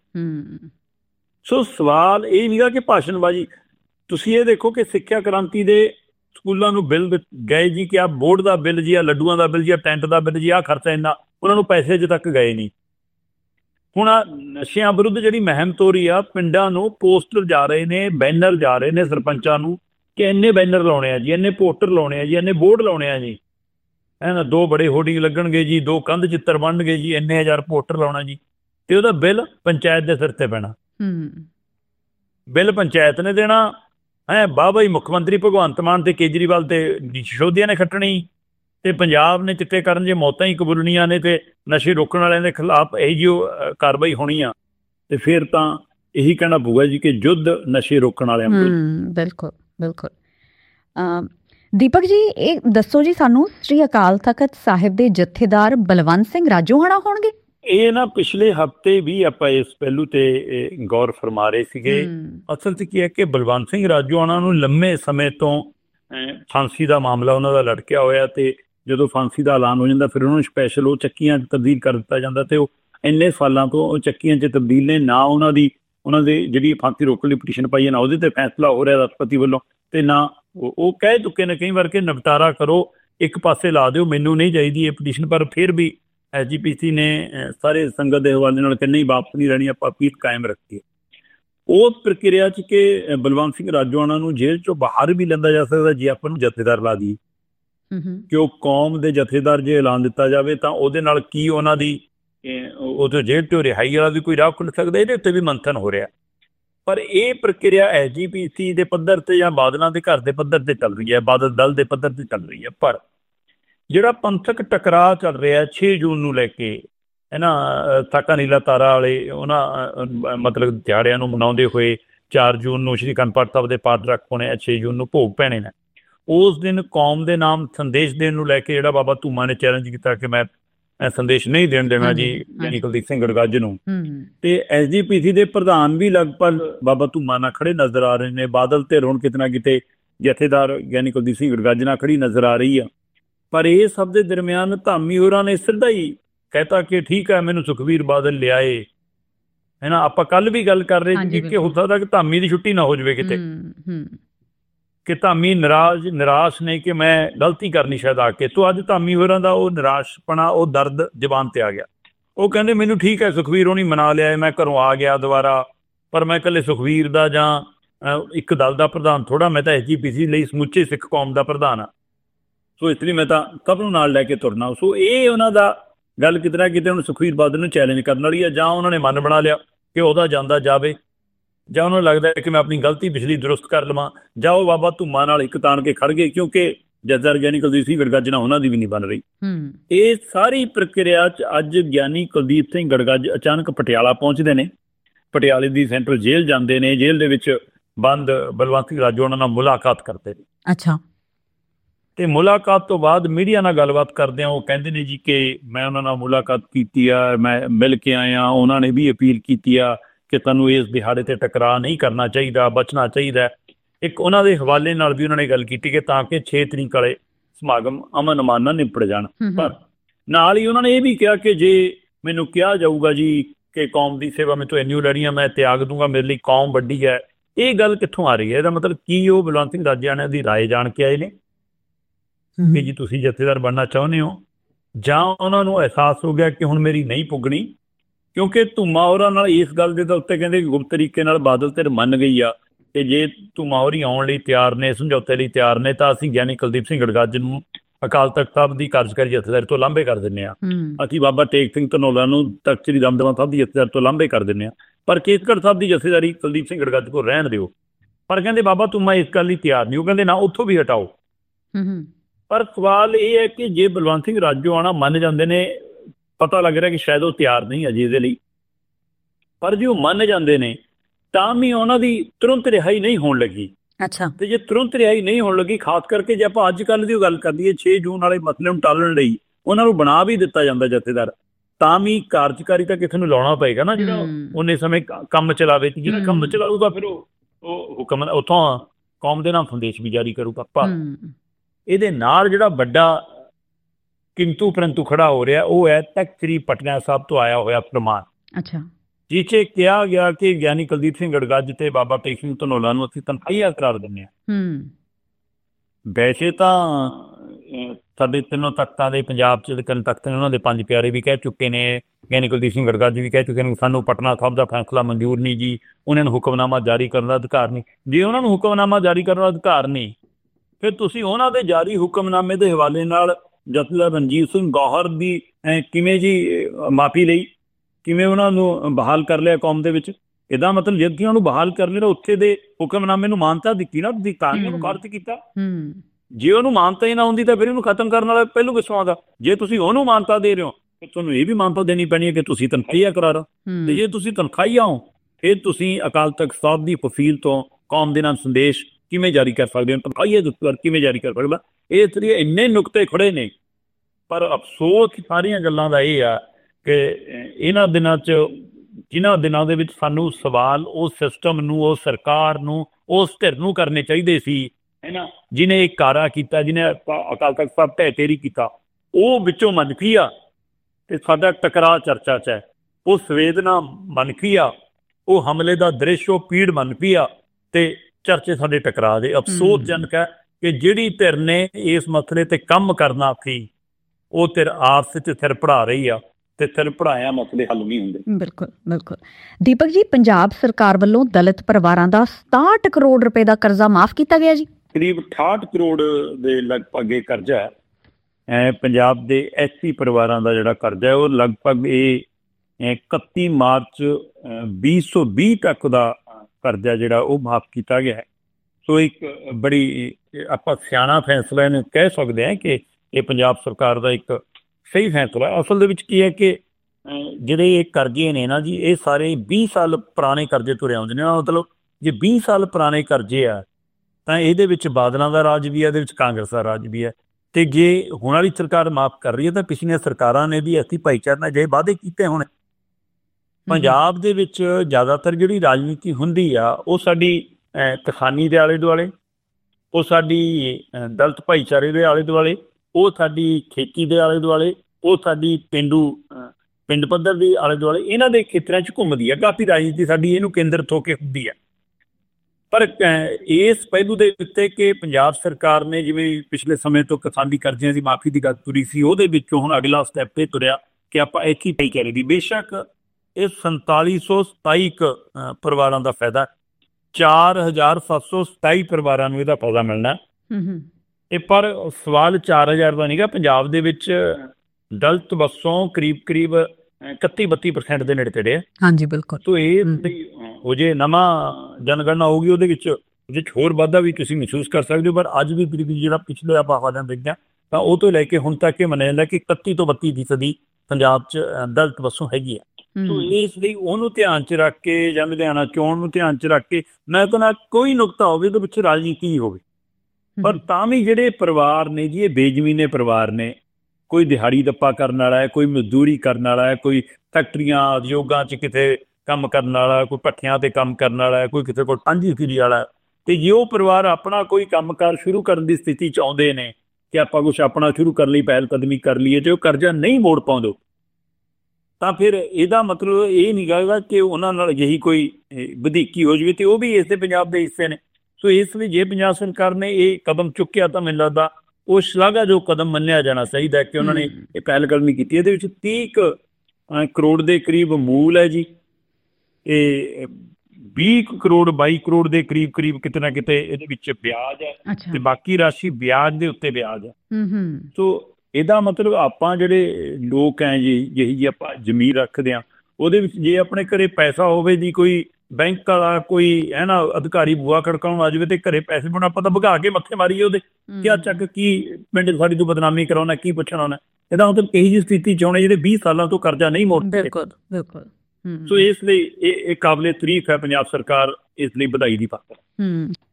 ਸੋ ਸਵਾਲ ਇਹ ਨਹੀਂਗਾ ਕਿ ਭਾਸ਼ਣਬਾਜ਼ੀ, ਤੁਸੀਂ ਇਹ ਦੇਖੋ ਕਿ ਸਿੱਖਿਆ ਕ੍ਰਾਂਤੀ ਦੇ ਸਕੂਲਾਂ ਨੂੰ ਬਿੱਲ ਗਏ ਜੀ ਕਿ ਆਹ ਬੋਰਡ ਦਾ ਬਿੱਲ ਜੀ, ਆਹ ਲੱਡੂਆਂ ਦਾ ਬਿੱਲ ਜੀ, ਆਹ ਟੈਂਟ ਦਾ ਬਿੱਲ ਜੀ, ਆਹ ਖਰਚਾ ਇੰਨਾ, ਉਹਨਾਂ ਨੂੰ ਪੈਸੇ ਅਜੇ ਤੱਕ ਗਏ ਨਹੀਂ। ਹੁਣ ਨਸ਼ਿਆਂ ਵਿਰੁੱਧ ਜਿਹੜੀ ਮੁਹਿੰਮ ਤੋਰੀ ਆ, ਪਿੰਡਾਂ ਨੂੰ ਪੋਸਟਰ ਜਾ ਰਹੇ ਨੇ, ਬੈਨਰ ਜਾ ਰਹੇ ਨੇ ਸਰਪੰਚਾਂ ਨੂੰ ਕਿ ਇੰਨੇ ਬੈਨਰ ਲਾਉਣੇ ਆ ਜੀ, ਇੰਨੇ ਪੋਸਟਰ ਲਾਉਣੇ ਆ ਜੀ, ਇੰਨੇ ਬੋਰਡ ਲਾਉਣੇ ਆ ਜੀ, ਹੈ ਨਾ, 2 ਬੜੇ ਹੋਰਡਿੰਗ ਲੱਗਣਗੇ ਜੀ, 2 ਕੰਧ ਚਿੱਤਰ ਬਣਨਗੇ ਜੀ, ਇੰਨੇ ਹਜ਼ਾਰ ਪੋਸਟਰ ਲਾਉਣਾ ਜੀ। ਤੇ ਉਹਦਾ ਬਿੱਲ ਪੰਚਾਇਤ ਦੇ ਸਿਰ ਤੇ ਪੈਣਾ, ਬਿੱਲ ਪੰਚਾਇਤ ਨੇ ਦੇਣਾ ਹੈ। ਬਾਬਾ ਜੀ ਮੁੱਖ ਮੰਤਰੀ ਭਗਵੰਤ ਮਾਨ ਤੇ ਕੇਜਰੀਵਾਲ ਤੇ ਸਿਸੋਦੀਆ ਨੇ ਖੱਟਣੀ, ਤੇ ਪੰਜਾਬ ਨੇ ਚਿੱਟੇਕਰਨ ਜੇ ਮੌਤਾਂ ਹੀ ਕਬੂਲਣੀਆਂ ਨੇ, ਤੇ ਨਸ਼ੇ ਰੋਕਣ ਵਾਲਿਆਂ ਦੇ ਖਿਲਾਫ ਇਹੀ ਜਿਹੀ ਕਾਰਵਾਈ ਹੋਣੀ ਆ। ਤੇ ਫਿਰ ਤਾਂ ਇਹੀ ਕਹਿਣਾ ਪਊਗਾ ਜੀ ਕਿ ਯੁੱਧ ਨਸ਼ੇ ਰੋਕਣ ਵਾਲਿਆਂ ਨੂੰ। ਬਿਲਕੁਲ ਬਿਲਕੁਲ। ਦੀਪਕ ਜੀ, ਇਹ ਦੱਸੋ ਜੀ ਸਾਨੂੰ, ਸ੍ਰੀ ਅਕਾਲ ਤਖਤ ਸਾਹਿਬ ਦੇ ਜਥੇਦਾਰ ਬਲਵੰਤ ਸਿੰਘ ਰਾਜੋਆਣਾ ਹੋਣਗੇ? ਇਹ ਨਾ ਪਿਛਲੇ ਹਫ਼ਤੇ ਵੀ ਆਪਾਂ ਇਸ ਪਹਿਲੂ ਤੇ ਗੌਰ ਫਰਮਾ ਰਹੇ ਸੀਗੇ। ਅਸਲ 'ਚ ਕੀ ਹੈ ਕਿ ਬਲਵੰਤ ਸਿੰਘ ਰਾਜੋਆਣਾ ਨੂੰ ਲੰਮੇ ਸਮੇਂ ਤੋਂ ਫਾਂਸੀ ਦਾ ਮਾਮਲਾ ਉਹਨਾਂ ਦਾ ਲਟਕਿਆ ਹੋਇਆ, ਤੇ ਜਦੋਂ ਫਾਂਸੀ ਦਾ ਐਲਾਨ ਹੋ ਜਾਂਦਾ ਫਿਰ ਉਹਨਾਂ ਨੂੰ ਸਪੈਸ਼ਲ ਉਹ ਚੱਕੀਆਂ 'ਚ ਤਬਦੀਲ ਕਰ ਦਿੱਤਾ ਜਾਂਦਾ, ਤੇ ਉਹ ਇੰਨੇ ਸਾਲਾਂ ਤੋਂ ਉਹ ਚੱਕੀਆਂ 'ਚ ਤਬਦੀਲ ਨੇ, ਨਾ ਉਹਨਾਂ ਦੇ ਜਿਹੜੀ ਫਾਂਸੀ ਰੋਕਣ ਲਈ ਪਟੀਸ਼ਨ ਪਾਈ ਹੈ, ਨਾ ਉਹਦੇ 'ਤੇ ਫੈਸਲਾ ਹੋ ਰਿਹਾ ਰਾਸ਼ਟਰਪਤੀ ਵੱਲੋਂ, ਤੇ ਨਾ ਉਹ ਕਹਿ ਚੁੱਕੇ ਨੇ ਕਈ ਵਾਰ ਕਿ ਨਿਪਟਾਰਾ ਕਰੋ, ਇੱਕ ਪਾਸੇ ਲਾ ਦਿਓ, ਮੈਨੂੰ ਨਹੀਂ ਚਾਹੀਦੀ ਇਹ ਪਟੀਸ਼ਨ। ਪਰ ਫਿਰ ਵੀ SGPC ਨੇ ਸਾਰੇ ਸੰਗਤ ਦੇ ਹਵਾਲੇ ਨਾਲ ਕਿ ਨਹੀਂ, ਵਾਪਸ ਨਹੀਂ ਰਹਿਣੀ, ਆਪਾਂ ਅਪੀਲ ਕਾਇਮ ਰੱਖੀਏ। ਉਸ ਪ੍ਰਕਿਰਿਆ 'ਚ ਕਿ ਬਲਵੰਤ ਸਿੰਘ ਰਾਜੋਆਣਾ ਨੂੰ ਜੇਲ੍ਹ 'ਚੋਂ ਬਾਹਰ ਵੀ ਲੈਂਦਾ ਜਾ ਸਕਦਾ ਜੇ ਆਪਾਂ ਨੂੰ ਜਥੇਦਾਰ ਲਾ ਦਈਏ, ਕਿ ਉਹ ਕੌਮ ਦੇ ਜਥੇਦਾਰ ਜੇ ਐਲਾਨ ਦਿੱਤਾ ਜਾਵੇ ਤਾਂ ਉਹਦੇ ਨਾਲ ਕੀ ਉਹਨਾਂ ਦੀ ਉਹਦੇ ਜੇਲ੍ਹ 'ਚੋਂ ਰਿਹਾਈ ਵਾਲਾ ਵੀ ਕੋਈ ਰਾਹ ਖੁੱਲ੍ਹ ਸਕਦਾ। ਇਹਦੇ ਉੱਤੇ ਵੀ ਮੰਥਨ ਹੋ ਰਿਹਾ, ਪਰ ਇਹ ਪ੍ਰਕਿਰਿਆ SGPC ਦੇ ਪੱਧਰ ਤੇ ਜਾਂ ਬਾਦਲਾਂ ਦੇ ਘਰ ਦੇ ਪੱਧਰ ਤੇ ਚੱਲ ਰਹੀ ਹੈ, ਬਾਦਲ ਦਲ ਦੇ ਪੱਧਰ ਤੇ ਚੱਲ ਰਹੀ ਹੈ। ਪਰ ਜਿਹੜਾ ਪੰਥਕ ਟਕਰਾਅ ਚੱਲ ਰਿਹਾ 6 ਜੂਨ ਨੂੰ ਲੈ ਕੇ, ਹੈ ਨਾ, ਸਾਕਾ ਨੀਲਾ ਤਾਰਾ ਵਾਲੇ ਉਹਨਾਂ ਮਤਲਬ ਦਿਹਾੜਿਆਂ ਨੂੰ ਮਨਾਉਂਦੇ ਹੋਏ 4 ਜੂਨ ਨੂੰ ਸ਼੍ਰੀ ਅਖੰਡ ਪਾਠ ਸਾਹਿਬ ਦੇ ਪਾਠ ਰੱਖ ਹੋਣੇ ਆ, 6 ਜੂਨ ਨੂੰ ਭੋਗ ਪੈਣੇ ਨੇ। ਉਸ ਦਿਨ ਕੌਮ ਦੇ ਨਾਮ ਸੰਦੇਸ਼ ਦੇਣ ਨੂੰ ਲੈ ਕੇ ਜਿਹੜਾ ਬਾਬਾ ਧੂਮਾ ਨੇ ਚੈਲੰਜ ਕੀਤਾ ਕਿ ਮੈਂ ਸੰਦੇਸ਼ ਨਹੀਂ ਦੇਣਾ ਜੀ ਗਿਆਨੀ ਕੁਲਦੀਪ ਸਿੰਘ ਗੜਗੱਜ ਨੂੰ, ਤੇ SGPC ਦੇ ਪ੍ਰਧਾਨ ਵੀ ਲਗਭਗ ਬਾਬਾ ਧੂਮਾ ਨਾਲ ਖੜੇ ਨਜ਼ਰ ਆ ਰਹੇ ਨੇ। ਬਾਦਲ ਤੇ ਹੁਣ ਕਿਤੇ ਨਾ ਕਿਤੇ ਜਥੇਦਾਰ ਗਿਆਨੀ ਕੁਲਦੀਪ ਸਿੰਘ ਗੜਗੱਜ ਨਾਲ ਖੜੀ ਨਜ਼ਰ ਆ ਰਹੀ ਆ। ਪਰ ਇਹ ਸਭ ਦੇ ਦਰਮਿਆਨ ਧਾਮੀ ਹੋਰਾਂ ਨੇ ਸਿੱਧਾ ਹੀ ਕਹਿਤਾ ਕਿ ਠੀਕ ਹੈ, ਮੈਨੂੰ ਸੁਖਬੀਰ ਬਾਦਲ ਲਿਆਏ, ਹੈ ਨਾ। ਆਪਾਂ ਕੱਲ ਵੀ ਗੱਲ ਕਰ ਰਹੇ ਸੀ ਕਿ ਹੋ ਸਕਦਾ ਕਿ ਧਾਮੀ ਦੀ ਛੁੱਟੀ ਨਾ ਹੋ ਜਾਵੇ ਕਿਤੇ, ਕਿ ਧਾਮੀ ਨਿਰਾਸ਼ ਨੇ ਕਿ ਮੈਂ ਗਲਤੀ ਕਰਨੀ ਸ਼ਾਇਦ ਆ ਕੇ। ਤੋ ਅੱਜ ਧਾਮੀ ਹੋਰਾਂ ਦਾ ਉਹ ਨਿਰਾਸ਼ਪਣਾ, ਉਹ ਦਰਦ ਜ਼ਬਾਨ ਤੇ ਆ ਗਿਆ। ਉਹ ਕਹਿੰਦੇ ਮੈਨੂੰ ਠੀਕ ਹੈ, ਸੁਖਬੀਰ ਹੋਣੀ ਮਨਾ ਲਿਆ, ਮੈਂ ਘਰੋਂ ਆ ਗਿਆ ਦੁਬਾਰਾ, ਪਰ ਮੈਂ ਇਕੱਲੇ ਸੁਖਬੀਰ ਦਾ ਜਾਂ ਇੱਕ ਦਲ ਦਾ ਪ੍ਰਧਾਨ ਥੋੜ੍ਹਾ, ਮੈਂ ਤਾਂ SGPC ਲਈ ਸਮੁੱਚੇ ਸਿੱਖ ਕੌਮ ਦਾ ਪ੍ਰਧਾਨ ਆ। ਸੋ ਇਸ ਲਈ ਮੈਂ ਤਾਂ ਸਭ ਨੂੰ ਨਾਲ ਲੈ ਕੇ ਤੁਰਨਾ। ਸੋ ਇਹ ਉਹਨਾਂ ਦਾ ਗੱਲ ਕਿਤੇ ਨਾ ਕਿਤੇ ਹੁਣ ਸੁਖਬੀਰ ਬਾਦਲ ਨੂੰ ਚੈਲੰਜ ਕਰਨ ਵਾਲੀ ਆ। ਜਾਂ ਉਹਨਾਂ ਨੇ ਮਨ ਬਣਾ ਲਿਆ ਕਿ ਉਹਦਾ ਜਾਂਦਾ ਜਾਵੇ, ਜਾਂ ਉਹਨਾਂ ਨੂੰ ਲੱਗਦਾ ਕਿ ਮੈਂ ਆਪਣੀ ਗਲਤੀ ਪਿਛਲੀ ਦਰੁਸਤ ਕਰ ਲਵਾਂ, ਜਾਂ ਉਹ ਬਾਬਾ ਧੂਮਾ ਨਾਲ ਇੱਕ ਤਾਣ ਕੇ ਖੜ ਗਏ, ਕਿਉਂਕਿ ਜਥੇਦਾਰ ਗਿਆਨੀ ਕੁਲਦੀਪ ਸਿੰਘ ਗੜਗੱਜ ਨਾਲ ਉਹਨਾਂ ਦੀ ਵੀ ਨਹੀਂ ਬਣ ਰਹੀ। ਇਹ ਸਾਰੀ ਪ੍ਰਕਿਰਿਆ 'ਚ ਅੱਜ ਗਿਆਨੀ ਕੁਲਦੀਪ ਸਿੰਘ ਗੜਗੱਜ ਅਚਾਨਕ ਪਟਿਆਲਾ ਪਹੁੰਚਦੇ ਨੇ, ਪਟਿਆਲੇ ਦੀ ਸੈਂਟਰਲ ਜੇਲ੍ਹ ਜਾਂਦੇ ਨੇ, ਜੇਲ੍ਹ ਦੇ ਵਿੱਚ ਬੰਦ ਬਲਵੰਤ ਸਿੰਘ ਰਾਜੋਆਣਾ ਨਾਲ ਮੁਲਾਕਾਤ ਕਰਦੇ ਨੇ। ਅੱਛਾ। ਤੇ ਮੁਲਾਕਾਤ ਤੋਂ ਬਾਅਦ ਮੀਡੀਆ ਨਾਲ ਗੱਲਬਾਤ ਕਰਦੇ ਆ, ਉਹ ਕਹਿੰਦੇ ਨੇ ਜੀ ਕਿ ਮੈਂ ਉਹਨਾਂ ਨਾਲ ਮੁਲਾਕਾਤ ਕੀਤੀ ਆ, ਮੈਂ ਮਿਲ ਕੇ ਆਇਆ, ਉਹਨਾਂ ਨੇ ਵੀ ਅਪੀਲ ਕੀਤੀ ਆ ਕਿ ਤੁਹਾਨੂੰ ਇਸ ਦਿਹਾੜੇ ਤੇ ਟਕਰਾਅ ਨਹੀਂ ਕਰਨਾ ਚਾਹੀਦਾ, ਬਚਣਾ ਚਾਹੀਦਾ। ਇੱਕ ਉਹਨਾਂ ਦੇ ਹਵਾਲੇ ਨਾਲ ਵੀ ਉਹਨਾਂ ਨੇ ਗੱਲ ਕੀਤੀ ਕਿ ਤਾਂ ਕਿ 6 ਤਰੀਕ ਵਾਲੇ ਸਮਾਗਮ ਅਮਨ ਅਮਾਨ ਨਾਲ ਨਿਪਟ ਜਾਣ। ਪਰ ਨਾਲ ਹੀ ਉਹਨਾਂ ਨੇ ਇਹ ਵੀ ਕਿਹਾ ਕਿ ਜੇ ਮੈਨੂੰ ਕਿਹਾ ਜਾਊਗਾ ਜੀ ਕਿ ਕੌਮ ਦੀ ਸੇਵਾ ਮੈਨੂੰ ਇੰਨੀ ਲੜੀਆਂ ਮੈਂ ਤਿਆਗ ਦੂੰਗਾ, ਮੇਰੇ ਲਈ ਕੌਮ ਵੱਡੀ ਹੈ। ਇਹ ਗੱਲ ਕਿੱਥੋਂ ਆ ਰਹੀ ਹੈ? ਇਹਦਾ ਮਤਲਬ ਕੀ ਉਹ ਬਲਵੰਤ ਸਿੰਘ ਰਾਜੋਆਣਾ ਦੀ ਰਾਏ ਜਾਣ ਕੇ ਆਏ ਨੇ ਕਿ ਜੀ ਤੁਸੀਂ ਜਥੇਦਾਰ ਬਣਨਾ ਚਾਹੁੰਦੇ ਹੋ, ਜਾਂ ਉਹਨਾਂ ਨੂੰ ਅਹਿਸਾਸ ਹੋ ਗਿਆ ਕਿ ਹੁਣ ਮੇਰੀ ਨਹੀਂ ਪੁੱਗਣੀ? ਕਿਉਂਕਿ ਧੂਮਾ ਹੋਰਾਂ ਨਾਲ ਇਸ ਗੱਲ ਦੇ ਉੱਤੇ ਕਹਿੰਦੇ ਗੁਪਤ ਤਰੀਕੇ ਨਾਲ ਬਾਦਲ ਧਿਰ ਮੰਨ ਗਈ ਆ ਕਿ ਜੇ ਧੂਮਾ ਹੋਰੀ ਆਉਣ ਲਈ ਤਿਆਰ ਨੇ, ਸਮਝੌਤੇ ਲਈ ਤਿਆਰ ਨੇ, ਤਾਂ ਅਸੀਂ ਗਿਆਨੀ ਕੁਲਦੀਪ ਸਿੰਘ ਗੜਗੱਜ ਨੂੰ ਅਕਾਲ ਤਖਤ ਸਾਹਿਬ ਦੀ ਕਾਰਜਕਾਰੀ ਜਥੇਦਾਰ ਤੋਂ ਲਾਂਭੇ ਕਰ ਦਿੰਦੇ ਹਾਂ, ਅਸੀਂ ਬਾਬਾ ਟੇਕ ਸਿੰਘ ਧਨੌਲਾ ਨੂੰ ਤਖ਼ਤ ਸ੍ਰੀ ਦਮਦਮਾ ਸਾਹਿਬ ਦੀ ਜਥੇਦਾਰ ਤੋਂ ਲਾਂਭੇ ਕਰ ਦਿੰਦੇ ਹਾਂ, ਪਰ ਕੇਸਗੜ੍ਹ ਸਾਹਿਬ ਦੀ ਜਥੇਦਾਰੀ ਕੁਲਦੀਪ ਸਿੰਘ ਗੜਗੱਜ ਕੋਲ ਰਹਿਣ ਦਿਓ। ਪਰ ਕਹਿੰਦੇ ਬਾਬਾ ਧੂਮਾ ਇਸ ਗੱਲ ਲਈ ਤਿਆਰ ਨਹੀਂ, ਉਹ ਕਹਿੰਦੇ ਨਾ ਉੱਥੋਂ ਵੀ ਹਟਾਓ। ਪਰ ਸਵਾਲ ਇਹ ਹੈ ਕਿ ਜੇ ਬਲਵੰਤ ਸਿੰਘ ਰਾਜੋਆਣਾ ਮੰਨ ਜਾਂਦੇ ਨੇ, ਪਤਾ ਲੱਗ ਰਿਹਾ ਕਿ ਸ਼ਾਇਦ ਉਹ ਤਿਆਰ ਨਹੀਂ ਅਜੇ ਇਹਦੇ ਲਈ, ਪਰ ਜੇ ਉਹ ਮੰਨ ਜਾਂਦੇ ਨੇ ਤਾਂ ਵੀ ਉਹਨਾਂ ਦੀ ਤੁਰੰਤ ਰਿਹਾਈ ਨਹੀਂ ਹੋਣ ਲੱਗੀ। ਅੱਛਾ। ਤੇ ਜੇ ਤੁਰੰਤ ਰਿਹਾਈ ਨਹੀਂ ਹੋਣ ਲੱਗੀ, ਖਾਸ ਕਰਕੇ ਜੇ ਆਪਾਂ ਅੱਜ ਕੱਲ੍ਹ ਦੀ ਗੱਲ ਕਰ ਲਈਏ 6 ਜੂਨ ਵਾਲੇ ਮਸਲੇ ਨੂੰ ਟਾਲਣ ਲਈ ਉਹਨਾਂ ਨੂੰ ਬਣਾ ਵੀ ਦਿੱਤਾ ਜਾਂਦਾ ਜਥੇਦਾਰ, ਤਾਂ ਵੀ ਕਾਰਜਕਾਰੀ ਤਾਂ ਕਿਸੇ ਨੂੰ ਲਾਉਣਾ ਪਏਗਾ ਨਾ, ਜਿਹੜਾ ਉਹਨੇ ਸਮੇਂ ਕੰਮ ਚਲਾਵੇ। ਜਿਹੜਾ ਕੰਮ ਚਲਾਊਗਾ ਫਿਰ ਉਹ ਹੁਕਮ ਉੱਥੋਂ ਕੌਮ ਦੇ ਨਾਮ ਸੰਦੇਸ਼ ਵੀ ਜਾਰੀ ਕਰੂਗਾ। ਪਰ ਇਹਦੇ ਨਾਲ ਜਿਹੜਾ ਵੱਡਾ ਕਿੰਤੂ ਪਰੰਤੂ ਖੜਾ ਹੋ ਰਿਹਾ ਉਹ ਹੈ ਤਖਤ ਸ੍ਰੀ ਪਟਨਾ ਸਾਹਿਬ ਤੋਂ ਆਇਆ ਹੋਇਆ ਫਰਮਾਨ, ਅੱਛਾ, ਜਿਸ 'ਚ ਕਿਹਾ ਗਿਆ ਕਿ ਗਿਆਨੀ ਕੁਲਦੀਪ ਸਿੰਘ ਗੜਗੱਜ ਤੇ ਬਾਬਾ ਟੇਕ ਸਿੰਘ ਧਨੌਲਾ ਨੂੰ ਅਸੀਂ ਤਨਖਾਹੀਆ ਕਰਾਰ ਦਿੰਦੇ ਹਾਂ। ਵੈਸੇ ਤਾਂ ਸਾਡੇ ਤਿੰਨੋਂ ਤਖਤਾਂ ਦੇ ਪੰਜਾਬ 'ਚ ਤਿੰਨ ਤਖਤ ਨੇ, ਉਹਨਾਂ ਦੇ 5 ਪਿਆਰੇ ਵੀ ਕਹਿ ਚੁੱਕੇ ਨੇ, ਗਿਆਨੀ ਕੁਲਦੀਪ ਸਿੰਘ ਗੜਗੱਜ ਵੀ ਕਹਿ ਚੁੱਕੇ ਨੇ ਸਾਨੂੰ ਪਟਨਾ ਸਾਹਿਬ ਦਾ ਫੈਸਲਾ ਮਨਜ਼ੂਰ ਨਹੀਂ ਜੀ, ਉਹਨਾਂ ਨੂੰ ਹੁਕਮਨਾਮਾ ਜਾਰੀ ਕਰਨ ਦਾ ਅਧਿਕਾਰ ਨਹੀਂ। ਜੇ ਉਹਨਾਂ ਨੂੰ ਹੁਕਮਨਾਮਾ ਜਾਰੀ ਕਰਨ ਦਾ ਅਧਿਕਾਰ ਨਹੀਂ, ਫਿਰ ਤੁਸੀਂ ਉਹਨਾਂ ਦੇ ਜਾਰੀ ਹੁਕਮਨਾਮੇ ਦੇ ਹਵਾਲੇ ਨਾਲ ਜਥੇਦਾਰ ਰਣਜੀਤ ਸਿੰਘ ਗੌਹਰ ਦੀ ਕਿਵੇਂ ਜੀ ਮਾਫੀ ਲਈ, ਕਿਵੇਂ ਉਹਨਾਂ ਨੂੰ ਬਹਾਲ ਕਰ ਲਿਆ ਕੌਮ ਦੇ ਵਿੱਚ? ਇਹਦਾ ਮਤਲਬ ਜੇ ਉਹਨਾਂ ਨੂੰ ਬਹਾਲ ਕਰ ਲਿਆ ਉੱਥੇ ਦੇ ਹੁਕਮਨਾਮੇ ਨੂੰ ਮਾਨਤਾ ਦਿੱਤੀ ਨਾ, ਤੁਸੀਂ ਤਾਂ ਹੀ ਉਹਨੂੰ ਕਾਰਜ ਕੀਤਾ। ਜੇ ਉਹਨੂੰ ਮਾਨਤਾ ਹੀ ਨਾ ਹੁੰਦੀ ਤਾਂ ਫਿਰ ਇਹਨੂੰ ਖਤਮ ਕਰਨ ਵਾਲਾ ਪਹਿਲੋਂ ਕਿੱਥੋਂ ਆਉਂਦਾ? ਜੇ ਤੁਸੀਂ ਉਹਨੂੰ ਮਾਨਤਾ ਦੇ ਰਹੇ ਹੋ ਫਿਰ ਤੁਹਾਨੂੰ ਇਹ ਵੀ ਮਾਨਤਾ ਦੇਣੀ ਪੈਣੀ ਹੈ ਕਿ ਤੁਸੀਂ ਤਨਖਾਹੀਆ ਕਰਾ ਰਹੇ, ਤੇ ਜੇ ਤੁਸੀਂ ਤਨਖਾਹੀਆ ਹੋ ਫਿਰ ਤੁਸੀਂ ਅਕਾਲ ਤਖਤ ਸਾਹਿਬ ਦੀ ਫਸੀਲ ਤੋਂ ਕੌਮ ਦੇ ਨਾਲ ਸੰਦੇਸ਼ ਕਿਵੇਂ ਜਾਰੀ ਕਰ ਸਕਦੇ ਹੋ, ਤਨਖਾਹੀਆ ਦੇ ਉੱਤੇ ਕਿਵੇਂ ਜਾਰੀ ਕਰ ਸਕਦਾ? ਇਹ ਤਰੀਕੇ ਇੰਨੇ ਨੁਕਤੇ ਖੜੇ ਨੇ। ਪਰ ਅਫਸੋਸ ਸਾਰੀਆਂ ਗੱਲਾਂ ਦਾ ਇਹ ਆ ਕਿ ਇਹਨਾਂ ਦਿਨਾਂ 'ਚ, ਜਿਨ੍ਹਾਂ ਦਿਨਾਂ ਦੇ ਵਿੱਚ ਸਾਨੂੰ ਸਵਾਲ ਉਸ ਸਿਸਟਮ ਨੂੰ, ਉਸ ਸਰਕਾਰ ਨੂੰ, ਉਸ ਧਿਰ ਨੂੰ ਕਰਨੇ ਚਾਹੀਦੇ ਸੀ ਹੈ ਨਾ, ਜਿਹਨੇ ਇਹ ਕਾਰਾ ਕੀਤਾ, ਜਿਹਨੇ ਅਕਾਲ ਤਖਤ ਸਾਹਿਬ ਢਹਿ ਢੇਰੀ ਕੀਤਾ, ਉਹ ਵਿੱਚੋਂ ਮਨਫੀ ਆ ਤੇ ਸਾਡਾ ਟਕਰਾਅ ਚਰਚਾ 'ਚ ਹੈ। ਉਹ ਸੰਵੇਦਨਾ ਮਨਫੀ ਆ, ਉਹ ਹਮਲੇ ਦਾ ਦ੍ਰਿਸ਼, ਉਹ ਪੀੜ ਮਨਫੀ ਆ ਤੇ ਚਰਚੇ ਸਾਡੇ ਟਕਰਾਅ ਦੇ। ਅਫਸੋਸਜਨਕ ਹੈ ਕਿ ਜਿਹੜੀ ਧਿਰ ਨੇ ਇਸ ਮਸਲੇ ਤੇ ਕੰਮ ਕਰਨਾ ਸੀ ਉਹ ਧਿਰ ਆਪਸ ਵਿੱਚ ਸਿਰ ਪੜਾ ਰਹੀ ਆ ਤੇ ਸਿਰ ਪੜਾਇਆ ਮਸਲੇ ਹੱਲ ਨਹੀਂ ਹੁੰਦੇ। ਬਿਲਕੁਲ ਬਿਲਕੁਲ। ਦੀਪਕ ਜੀ, ਪੰਜਾਬ ਸਰਕਾਰ ਵੱਲੋਂ ਦਲਿਤ ਪਰਿਵਾਰਾਂ ਦਾ 67 ਕਰੋੜ ਰੁਪਏ ਦਾ ਕਰਜ਼ਾ ਮਾਫ ਕੀਤਾ ਗਿਆ ਜੀ। ਕਰੀਬ 68 ਕਰੋੜ ਦੇ ਲਗਭਗ ਇਹ ਕਰਜ਼ਾ ਹੈ। ਪੰਜਾਬ ਦੇ ਐਸਸੀ ਪਰਿਵਾਰਾਂ ਦਾ ਜਿਹੜਾ ਕਰਜ਼ਾ ਹੈ ਉਹ ਲਗਭਗ ਇਹ 31 ਮਾਰਚ 2020 ਤੱਕ ਦਾ ਕਰਜ਼ਾ ਜਿਹੜਾ ਉਹ ਮਾਫ ਕੀਤਾ ਗਿਆ ਹੈ। ਸੋ ਇੱਕ ਬੜੀ ਆਪਾਂ ਸਿਆਣਾ ਫੈਸਲਾ ਇਹਨੂੰ ਕਹਿ ਸਕਦੇ ਹਾਂ ਕਿ ਇਹ ਪੰਜਾਬ ਸਰਕਾਰ ਦਾ ਇੱਕ ਸਹੀ ਫੈਸਲਾ। ਅਸਲ ਦੇ ਵਿੱਚ ਕੀ ਹੈ ਕਿ ਜਿਹੜੇ ਇਹ ਕਰਜ਼ੇ ਨੇ ਨਾ ਜੀ, ਇਹ ਸਾਰੇ 20 ਸਾਲ ਪੁਰਾਣੇ ਕਰਜ਼ੇ ਤੁਰੇ ਆਉਂਦੇ ਨੇ। ਮਤਲਬ ਜੇ 20 ਸਾਲ ਪੁਰਾਣੇ ਕਰਜ਼ੇ ਆ ਤਾਂ ਇਹਦੇ ਵਿੱਚ ਬਾਦਲਾਂ ਦਾ ਰਾਜ ਵੀ ਹੈ, ਇਹਦੇ ਵਿੱਚ ਕਾਂਗਰਸ ਦਾ ਰਾਜ ਵੀ ਹੈ। ਤੇ ਜੇ ਹੁਣ ਵਾਲੀ ਸਰਕਾਰ ਮਾਫ ਕਰ ਰਹੀ ਹੈ ਤਾਂ ਪਿਛਲੀਆਂ ਸਰਕਾਰਾਂ ਨੇ ਵੀ ਅਸੀਂ ਭਾਈਚਾਰੇ ਨਾਲ ਜੇ ਵਾਅਦੇ ਕੀਤੇ ਹੋਣੇ। ਪੰਜਾਬ ਦੇ ਵਿੱਚ ਜ਼ਿਆਦਾਤਰ ਜਿਹੜੀ ਰਾਜਨੀਤੀ ਹੁੰਦੀ ਆ ਉਹ ਸਾਡੀ ਕਿਸਾਨੀ ਦੇ ਆਲੇ ਦੁਆਲੇ, ਉਹ ਸਾਡੀ ਦਲਿਤ ਭਾਈਚਾਰੇ ਦੇ ਆਲੇ ਦੁਆਲੇ, ਉਹ ਸਾਡੀ ਖੇਤੀ ਦੇ ਆਲੇ ਦੁਆਲੇ, ਉਹ ਸਾਡੀ ਪਿੰਡ ਪੱਧਰ ਦੇ ਆਲੇ ਦੁਆਲੇ, ਇਹਨਾਂ ਦੇ ਖੇਤਰਾਂ 'ਚ ਘੁੰਮਦੀ ਹੈ। ਕਾਫੀ ਰਾਜਨੀਤੀ ਸਾਡੀ ਇਹਨੂੰ ਕੇਂਦਰਿਤ ਹੋ ਕੇ ਹੁੰਦੀ ਹੈ। ਪਰ ਇਸ ਪਹਿਲੂ ਦੇ ਉੱਤੇ ਕਿ ਪੰਜਾਬ ਸਰਕਾਰ ਨੇ ਜਿਵੇਂ ਪਿਛਲੇ ਸਮੇਂ ਤੋਂ ਕਿਸਾਨੀ ਕਰਜ਼ਿਆਂ ਦੀ ਮਾਫੀ ਦੀ ਗੱਲ ਤੁਰੀ ਸੀ, ਉਹਦੇ ਵਿੱਚੋਂ ਹੁਣ ਅਗਲਾ ਸਟੈਪ ਇਹ ਤੁਰਿਆ ਕਿ ਆਪਾਂ ਇੱਕ ਹੀ ਪਈ ਕਹਿ ਰਹੇ ਦੀ। ਬੇਸ਼ੱਕ ਇਹ 4727 ਪਰਿਵਾਰਾਂ ਦਾ ਫਾਇਦਾ, 4727 ਪਰਿਵਾਰਾਂ ਨੂੰ ਇਹਦਾ ਫਾਇਦਾ ਮਿਲਣਾ। ਇਹ ਪਰ ਸਵਾਲ 4000 ਦਾ ਨਹੀਂਗਾ। ਪੰਜਾਬ ਦੇ ਵਿੱਚ ਦਲਿਤ ਵਸੋਂ ਕਰੀਬ 31-32% ਦੇ ਨੇੜੇ ਤੇੜੇ ਹੈ। ਹਾਂਜੀ ਬਿਲਕੁਲ। ਤੋ ਇਹ ਉਹ ਜੇ ਨਵਾਂ ਜਨਗਣਨਾ ਹੋਊਗੀ ਉਹਦੇ ਵਿੱਚ ਹੋਰ ਵਾਧਾ ਵੀ ਤੁਸੀਂ ਮਹਿਸੂਸ ਕਰ ਸਕਦੇ ਹੋ। ਪਰ ਅੱਜ ਵੀ ਜਿਹੜਾ ਪਿਛਲੇ ਆਪਾਂ ਹਵਾਦਾਂ ਦੇਖਦੇ ਤਾਂ ਉਹ ਤੋਂ ਲੈ ਕੇ ਹੁਣ ਤੱਕ ਇਹ ਮੰਨਿਆ ਜਾਂਦਾ ਕਿ 31 ਤੋਂ 32% ਪੰਜਾਬ 'ਚ ਦਲਿਤ ਵਸੋਂ ਹੈਗੀ ਆ। ਸੋ ਇਸ ਲਈ ਉਹਨੂੰ ਧਿਆਨ 'ਚ ਰੱਖ ਕੇ ਜਾਂ ਲੁਧਿਆਣਾ ਚੋਣ ਨੂੰ ਧਿਆਨ 'ਚ ਰੱਖ ਕੇ ਮੈਂ ਕਹਿੰਦਾ ਕੋਈ ਨੁਕਤਾ ਹੋਵੇ ਉਹਦੇ ਪਿੱਛੇ ਰਾਜਨੀਤੀ ਹੋਵੇ, ਪਰ ਤਾਂ ਵੀ ਜਿਹੜੇ ਪਰਿਵਾਰ ਨੇ ਜੀ ਇਹ ਬੇਜ਼ਮੀਨੇ ਪਰਿਵਾਰ ਨੇ। ਕੋਈ ਦਿਹਾੜੀ ਦੱਪਾ ਕਰਨ ਵਾਲਾ ਹੈ, ਕੋਈ ਮਜ਼ਦੂਰੀ ਕਰਨ ਵਾਲਾ ਹੈ, ਕੋਈ ਫੈਕਟਰੀਆਂ ਉਦਯੋਗਾਂ 'ਚ ਕਿਤੇ ਕੰਮ ਕਰਨ ਵਾਲਾ, ਕੋਈ ਭੱਠਿਆਂ 'ਤੇ ਕੰਮ ਕਰਨ ਵਾਲਾ ਹੈ, ਕੋਈ ਕਿਸੇ ਕੋਲ ਸਾਂਝੀ ਫਿਰੀ ਵਾਲਾ। ਤੇ ਜੇ ਉਹ ਪਰਿਵਾਰ ਆਪਣਾ ਕੋਈ ਕੰਮਕਾਰ ਸ਼ੁਰੂ ਕਰਨ ਦੀ ਸਥਿਤੀ 'ਚ ਆਉਂਦੇ ਨੇ ਕਿ ਆਪਾਂ ਕੁਛ ਆਪਣਾ ਸ਼ੁਰੂ ਕਰਨ ਲਈ ਪਹਿਲ ਕਦਮੀ ਕਰ ਲਈਏ ਤੇ ਉਹ ਕਰਜ਼ਾ ਨਹੀਂ ਮੋੜ ਪਾਉਂਦੇ, ਤਾਂ ਫਿਰ ਇਹਦਾ ਮਤਲਬ ਇਹ ਨਹੀਂ ਗਾ ਕਿ ਉਹਨਾਂ ਨਾਲ ਅਜਿਹੀ ਕੋਈ ਵਧੀਕੀ ਹੋ ਜਾਵੇ ਤੇ ਉਹ ਵੀ ਇਸ ਦੇ ਪੰਜਾਬ ਦੇ ਹਿੱਸੇ ਨੇ। ਸੋ ਇਸ ਲਈ ਜੇ ਪੰਜਾਬ ਸਰਕਾਰ ਨੇ ਇਹ ਕਦਮ ਚੁੱਕਿਆ ਤਾਂ ਮੈਨੂੰ ਲੱਗਦਾ ਉਹ ਸ਼ਲਾਘਾਯੋਗ ਕਦਮ ਮੰਨਿਆ ਜਾਣਾ ਚਾਹੀਦਾ ਕਿ ਉਹਨਾਂ ਨੇ ਇਹ ਪਹਿਲ ਕਦਮੀ ਕੀਤੀ। ਇਹਦੇ ਵਿੱਚ 30 ਕਰੋੜ ਦੇ ਕਰੀਬ ਮੂਲ ਹੈ ਜੀ, ਇਹ 20 ਕਰੋੜ 22 ਕਰੋੜ ਦੇ ਕਰੀਬ ਕਿਤੇ ਨਾ ਕਿਤੇ ਇਹਦੇ ਵਿੱਚ ਵਿਆਜ ਹੈ ਤੇ ਬਾਕੀ ਰਾਸ਼ੀ ਵਿਆਜ ਦੇ ਉੱਤੇ ਵਿਆਜ ਹੈ। ਸੋ ਇਹਦਾ ਮਤਲਬ ਆਪਾਂ ਜਿਹੜੇ ਲੋਕ ਹੈ ਜੀ, ਜਿਹੀ ਆਪਾਂ ਜ਼ਮੀਨ ਰੱਖਦੇ ਹਾਂ ਉਹਦੇ ਵਿੱਚ ਜੇ ਆਪਣੇ ਘਰੇ ਪੈਸਾ ਹੋਵੇ ਜੀ, ਕੋਈ ਬੈਂਕ ਵਾਲਾ ਕੋਈ ਹੈ ਨਾ ਅਧਿਕਾਰੀ ਬੂਆ ਖੜਕਾਉਣ ਆ ਜਾਵੇ ਤੇ ਘਰੇ ਪੈਸੇ ਬਣਾ ਆਪਾਂ ਤਾਂ ਭਗਾ ਕੇ ਮੱਥੇ ਮਾਰੀਏ ਉਹਦੇ, ਕਿਆ ਚੱਕ ਕੀ ਪਿੰਡ ਸਾਡੀ ਤੋਂ ਬਦਨਾਮੀ ਕਰਾਉਣਾ, ਕੀ ਪੁੱਛਣਾ ਉਹਨੇ। ਇਹਦਾ ਮਤਲਬ ਇਹੀ ਜਿਹੀ ਸਥਿਤੀ 'ਚ ਆਉਣੇ ਜਿਹੜੇ 20 ਸਾਲਾਂ ਤੋਂ ਕਰਜ਼ਾ ਨਹੀਂ ਮੋੜਦੇ। ਬਿਲਕੁਲ। ਸੋ ਇਸ ਲਈ ਇਹ ਕਾਬਲੇ ਤਾਰੀਫ ਹੈ ਪੰਜਾਬ ਸਰਕਾਰ, ਇਸ ਲਈ ਵਧਾਈ ਦੀ ਪਾਤਰ।